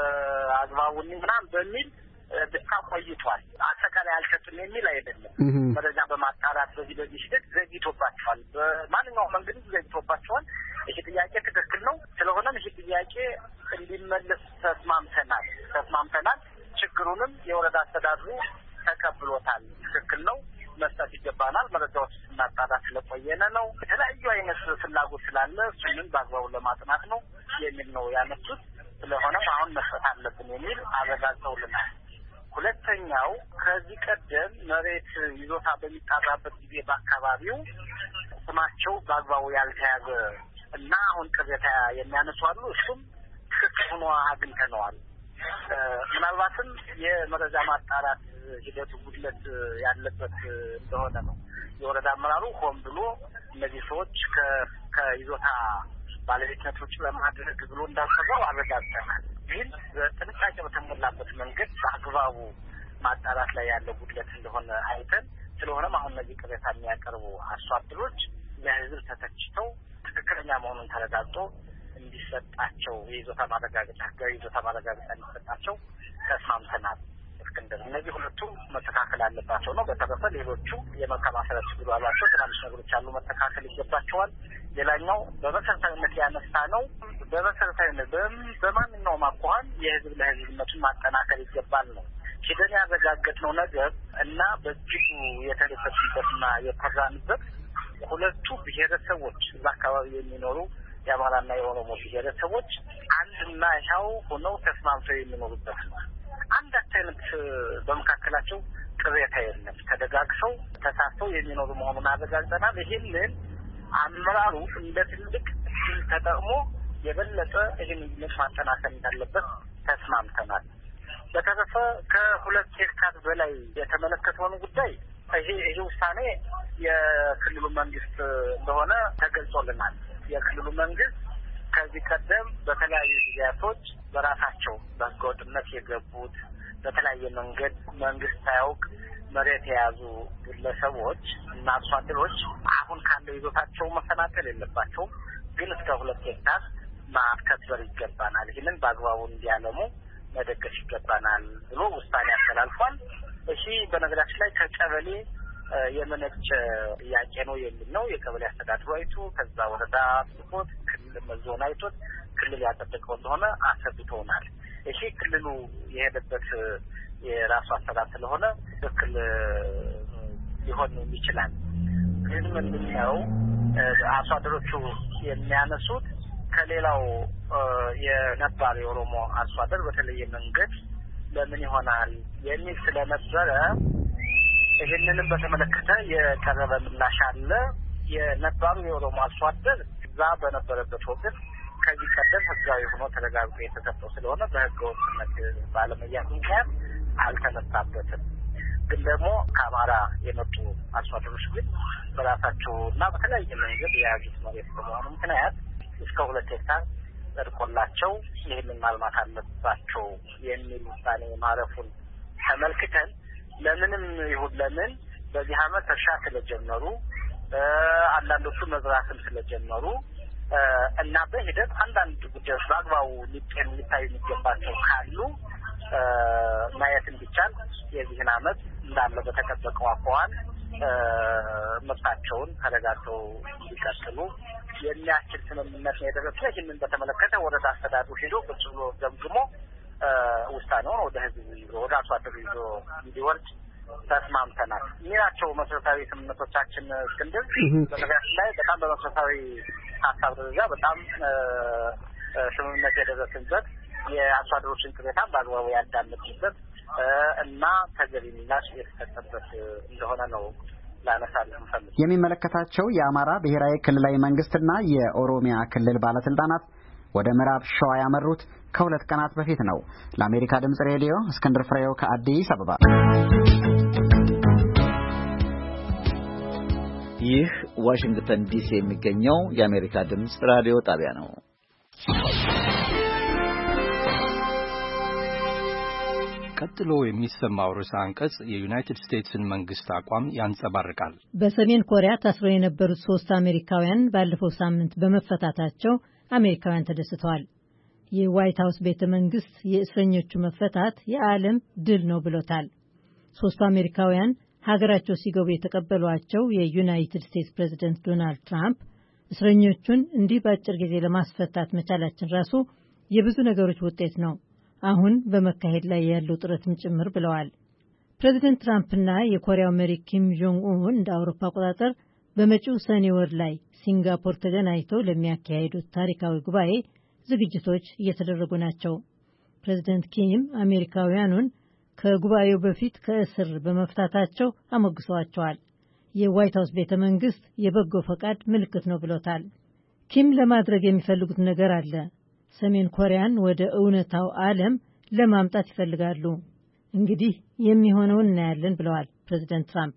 በአግባቡ ምናምን በሚል ብቻ ቆይቷል። አጠቃላይ አልሰጥም የሚል አይደለም። መረጃ በማጣራት በዚህ በዚህ ሂደት ዘግይቶባቸዋል። በማንኛውም መንገድ ዘግይቶባቸዋል። ይህ ጥያቄ ትክክል ነው። ስለሆነም ይህ ጥያቄ እንዲመለስ ተስማምተናል ተስማምተናል። ችግሩንም የወረዳ አስተዳድሩ ተቀብሎታል። ትክክል ነው፣ መስጠት ይገባናል። መረጃዎች እናጣራ ስለቆየነ ነው። የተለያዩ አይነት ፍላጎት ስላለ እሱንም በአግባቡ ለማጥናት ነው የሚል ነው ያነሱት። ስለሆነም አሁን መስጠት አለብን የሚል አረጋግጠውልናል። ሁለተኛው ከዚህ ቀደም መሬት ይዞታ በሚጣራበት ጊዜ በአካባቢው ስማቸው በአግባቡ ያልተያዘ እና አሁን ቅሬታ የሚያነሱ አሉ። እሱም ትክክል ሆኖ አግኝተነዋል። ምናልባትም የመረጃ ማጣራት ሂደቱ ጉድለት ያለበት እንደሆነ ነው የወረዳ አመራሩ ሆን ብሎ እነዚህ ሰዎች ከይዞታ ባለቤትነት ውጭ ለማድረግ ብሎ እንዳሰራው አረጋግጠናል። ግን በጥንቃቄ በተሞላበት መንገድ በአግባቡ ማጣራት ላይ ያለው ጉድለት እንደሆነ አይተን ስለሆነም አሁን እነዚህ ቅሬታ የሚያቀርቡ አርሶ አደሮች ለሕዝብ ተተችተው ትክክለኛ መሆኑን ተረጋግጦ እንዲሰጣቸው የይዞታ ማረጋገጫ ህጋዊ ይዞታ ማረጋገጫ እንዲሰጣቸው ተስማምተናል። እስክንድር እነዚህ ሁለቱም መስተካከል አለባቸው ነው። በተረፈ ሌሎቹ የመልካም አስተዳደር ችግር አሏቸው። ትናንሽ ነገሮች አሉ፣ መስተካከል ይገባቸዋል። ሌላኛው በመሰረታዊነት ያነሳ ነው። በመሰረታዊነት በማንኛውም አኳኋን የህዝብ ለህዝብነቱን ማጠናከር ይገባል ነው ሂደን ያረጋገጥነው ነገር እና በእጅጉ የተደሰትንበትና የኮራንበት ሁለቱ ብሔረሰቦች እዛ አካባቢ የሚኖሩ የአማራና የኦሮሞ ብሔረሰቦች አንድና ያው ሆነው ተስማምተው የሚኖሩበት ነው። አንድ አይነት በመካከላቸው ቅሬታ የለም። ተደጋግፈው ተሳስተው የሚኖሩ መሆኑን አረጋግጠናል። ይህንን አመራሩ እንደ ትልቅ ተጠቅሞ የበለጠ ይህን ማጠናከር እንዳለበት ተስማምተናል። በተረፈ ከሁለት ሄክታር በላይ የተመለከተውን ጉዳይ ይሄ ይሄ ውሳኔ የክልሉ መንግስት እንደሆነ ተገልጾልናል። የክልሉ መንግስት ከዚህ ቀደም በተለያዩ ጊዜያቶች በራሳቸው በህገወጥነት የገቡት በተለያየ መንገድ መንግስት ሳያውቅ መሬት የያዙ ግለሰቦች እና አርሶ አደሮች አሁን ካለው ይዞታቸው መፈናቀል የለባቸውም፣ ግን እስከ ሁለት ሄክታር ማስከበር ይገባናል፣ ይህንን በአግባቡ እንዲያለሙ መደገፍ ይገባናል ብሎ ውሳኔ አስተላልፏል። እሺ በነገራችን ላይ ከቀበሌ የመነጨ ጥያቄ ነው የሚል ነው። የቀበሌ አስተዳደሩ አይቶ ከዛ ወረዳ ጽፎት ክልል መዞን አይቶት ክልል ያጸደቀው እንደሆነ አሰብተውናል። እሺ ክልሉ የሄደበት የራሱ አስተዳደር ስለሆነ ትክክል ሊሆን ይችላል። ግን ምንድነው አርሶ አደሮቹ የሚያነሱት ከሌላው የነባር የኦሮሞ አርሶ አደር በተለየ መንገድ ለምን ይሆናል የሚል ስለነበረ ይህንንም በተመለከተ የቀረበ ምላሽ አለ። የነባሩ የኦሮሞ አርሶ አደር እዛ በነበረበት ወቅት ከዚህ ቀደም ህጋዊ ሆኖ ተረጋግጦ የተሰጠው ስለሆነ በህገ ወጥነት ባለመያዝ ምክንያት አልተነሳበትም። ግን ደግሞ ከአማራ የመጡ አርሶ አደሮች ግን በራሳቸውና በተለያየ መንገድ የያዙት መሬት በመሆኑ ምክንያት እስከ ሁለት ሄክታር ጸድቆላቸው ይህንን ማልማት አለባቸው የሚል ውሳኔ ማረፉን ተመልክተን ለምንም ይሁን ለምን በዚህ ዓመት እርሻ ስለጀመሩ አንዳንዶቹ መዝራትም ስለጀመሩ እና በሂደት አንዳንድ ጉዳዮች በአግባቡ ሊጤን ሊታዩ የሚገባቸው ካሉ ማየት እንዲቻል የዚህን ዓመት እንዳለ በተጠበቀው አኳኋን መብታቸውን ተረጋግተው እንዲቀጥሉ የሚያስችል ስምምነት ነው የደረሰው። ይህንን በተመለከተ ወረዳ አስተዳደሩ ሄዶ ቁጭ ብሎ ገምግሞ ውሳኔውን ወደ ህዝብ ይዞ ወደ አርሶ አደሩ ይዞ እንዲወርድ ተስማምተናል። ሚናቸው መሰረታዊ ስምምነቶቻችን እስክንድር በነገራችን ላይ በጣም በመሰረታዊ ሀሳብ ደረጃ በጣም ስምምነት የደረስንበት የአርሶ አደሮችን ቅሬታ በአግባቡ ያዳመጥንበት እና ተገቢ ምላሽ የተሰጠበት እንደሆነ ነው ላነሳለሁ እንፈልግ። የሚመለከታቸው የአማራ ብሔራዊ ክልላዊ መንግስትና የኦሮሚያ ክልል ባለስልጣናት ወደ ምዕራብ ሸዋ ያመሩት ከሁለት ቀናት በፊት ነው። ለአሜሪካ ድምጽ ሬዲዮ እስክንድር ፍሬው ከአዲስ አበባ። ይህ ዋሽንግተን ዲሲ የሚገኘው የአሜሪካ ድምጽ ራዲዮ ጣቢያ ነው። ቀጥሎ የሚሰማው ርዕሰ አንቀጽ የዩናይትድ ስቴትስን መንግስት አቋም ያንጸባርቃል። በሰሜን ኮሪያ ታስረው የነበሩት ሶስት አሜሪካውያን ባለፈው ሳምንት በመፈታታቸው አሜሪካውያን ተደስተዋል። የዋይት ሀውስ ቤተ መንግስት የእስረኞቹ መፈታት የዓለም ድል ነው ብሎታል። ሶስቱ አሜሪካውያን ሀገራቸው ሲገቡ የተቀበሏቸው የዩናይትድ ስቴትስ ፕሬዝደንት ዶናልድ ትራምፕ እስረኞቹን እንዲህ በአጭር ጊዜ ለማስፈታት መቻላችን ራሱ የብዙ ነገሮች ውጤት ነው፣ አሁን በመካሄድ ላይ ያለው ጥረትም ጭምር ብለዋል። ፕሬዝደንት ትራምፕና የኮሪያው መሪ ኪም ጆንግ ኡን እንደ አውሮፓ አቆጣጠር በመጪው ሰኔ ወር ላይ ሲንጋፖር ተገናኝተው ለሚያካሂዱት ታሪካዊ ጉባኤ ዝግጅቶች እየተደረጉ ናቸው። ፕሬዝደንት ኪም አሜሪካውያኑን ከጉባኤው በፊት ከእስር በመፍታታቸው አሞግሰዋቸዋል። የዋይት ሀውስ ቤተ መንግስት የበጎ ፈቃድ ምልክት ነው ብሎታል። ኪም ለማድረግ የሚፈልጉት ነገር አለ። ሰሜን ኮሪያን ወደ እውነታው ዓለም ለማምጣት ይፈልጋሉ። እንግዲህ የሚሆነውን እናያለን ብለዋል ፕሬዝደንት ትራምፕ።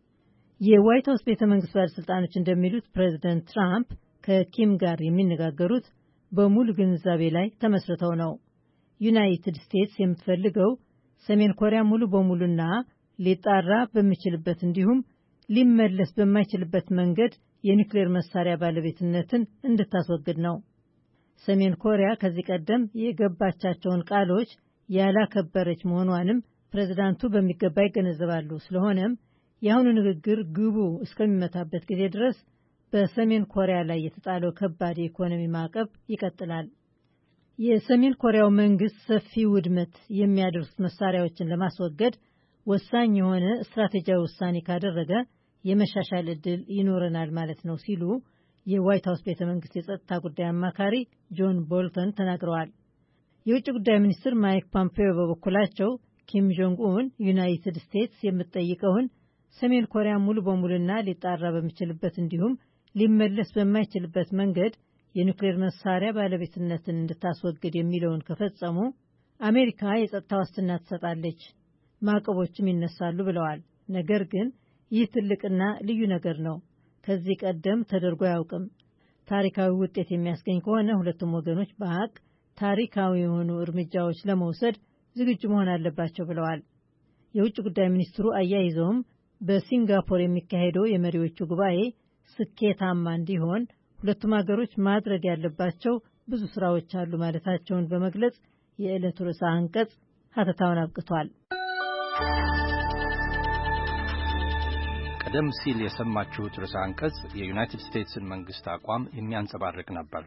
የዋይት ሀውስ ቤተ መንግስት ባለስልጣኖች እንደሚሉት ፕሬዝደንት ትራምፕ ከኪም ጋር የሚነጋገሩት በሙሉ ግንዛቤ ላይ ተመስርተው ነው። ዩናይትድ ስቴትስ የምትፈልገው ሰሜን ኮሪያ ሙሉ በሙሉና ሊጣራ በሚችልበት እንዲሁም ሊመለስ በማይችልበት መንገድ የኒውክሌር መሳሪያ ባለቤትነትን እንድታስወግድ ነው። ሰሜን ኮሪያ ከዚህ ቀደም የገባቻቸውን ቃሎች ያላከበረች መሆኗንም ፕሬዝዳንቱ በሚገባ ይገነዘባሉ። ስለሆነም የአሁኑ ንግግር ግቡ እስከሚመታበት ጊዜ ድረስ በሰሜን ኮሪያ ላይ የተጣለው ከባድ የኢኮኖሚ ማዕቀብ ይቀጥላል። የሰሜን ኮሪያው መንግስት ሰፊ ውድመት የሚያደርሱት መሳሪያዎችን ለማስወገድ ወሳኝ የሆነ ስትራቴጂያዊ ውሳኔ ካደረገ የመሻሻል ዕድል ይኖረናል ማለት ነው ሲሉ የዋይት ሀውስ ቤተ መንግስት የጸጥታ ጉዳይ አማካሪ ጆን ቦልተን ተናግረዋል። የውጭ ጉዳይ ሚኒስትር ማይክ ፖምፔዮ በበኩላቸው ኪም ጆንግ ኡን ዩናይትድ ስቴትስ የምትጠይቀውን ሰሜን ኮሪያ ሙሉ በሙሉና ሊጣራ በሚችልበት እንዲሁም ሊመለስ በማይችልበት መንገድ የኒውክሌር መሳሪያ ባለቤትነትን እንድታስወግድ የሚለውን ከፈጸሙ አሜሪካ የጸጥታ ዋስትና ትሰጣለች፣ ማዕቀቦችም ይነሳሉ ብለዋል። ነገር ግን ይህ ትልቅና ልዩ ነገር ነው። ከዚህ ቀደም ተደርጎ አያውቅም። ታሪካዊ ውጤት የሚያስገኝ ከሆነ ሁለቱም ወገኖች በሀቅ ታሪካዊ የሆኑ እርምጃዎች ለመውሰድ ዝግጁ መሆን አለባቸው ብለዋል። የውጭ ጉዳይ ሚኒስትሩ አያይዘውም በሲንጋፖር የሚካሄደው የመሪዎቹ ጉባኤ ስኬታማ እንዲሆን ሁለቱም ሀገሮች ማድረግ ያለባቸው ብዙ ስራዎች አሉ ማለታቸውን በመግለጽ የዕለቱ ርዕሰ አንቀጽ ሀተታውን አብቅቷል። ቀደም ሲል የሰማችሁት ርዕሰ አንቀጽ የዩናይትድ ስቴትስን መንግስት አቋም የሚያንጸባርቅ ነበር።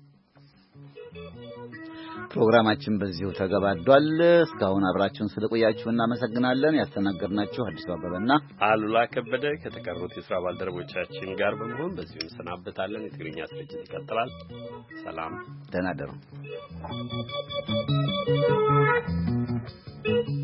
ፕሮግራማችን በዚሁ ተገባዷል። እስካሁን አብራችሁን ስለቆያችሁ እናመሰግናለን። ያስተናገድናችሁ አዲስ አበበና አሉላ ከበደ ከተቀሩት የሥራ ባልደረቦቻችን ጋር በመሆን በዚሁ እንሰናበታለን። የትግርኛ ስርጭት ይቀጥላል። ሰላም፣ ደህና ደሩ።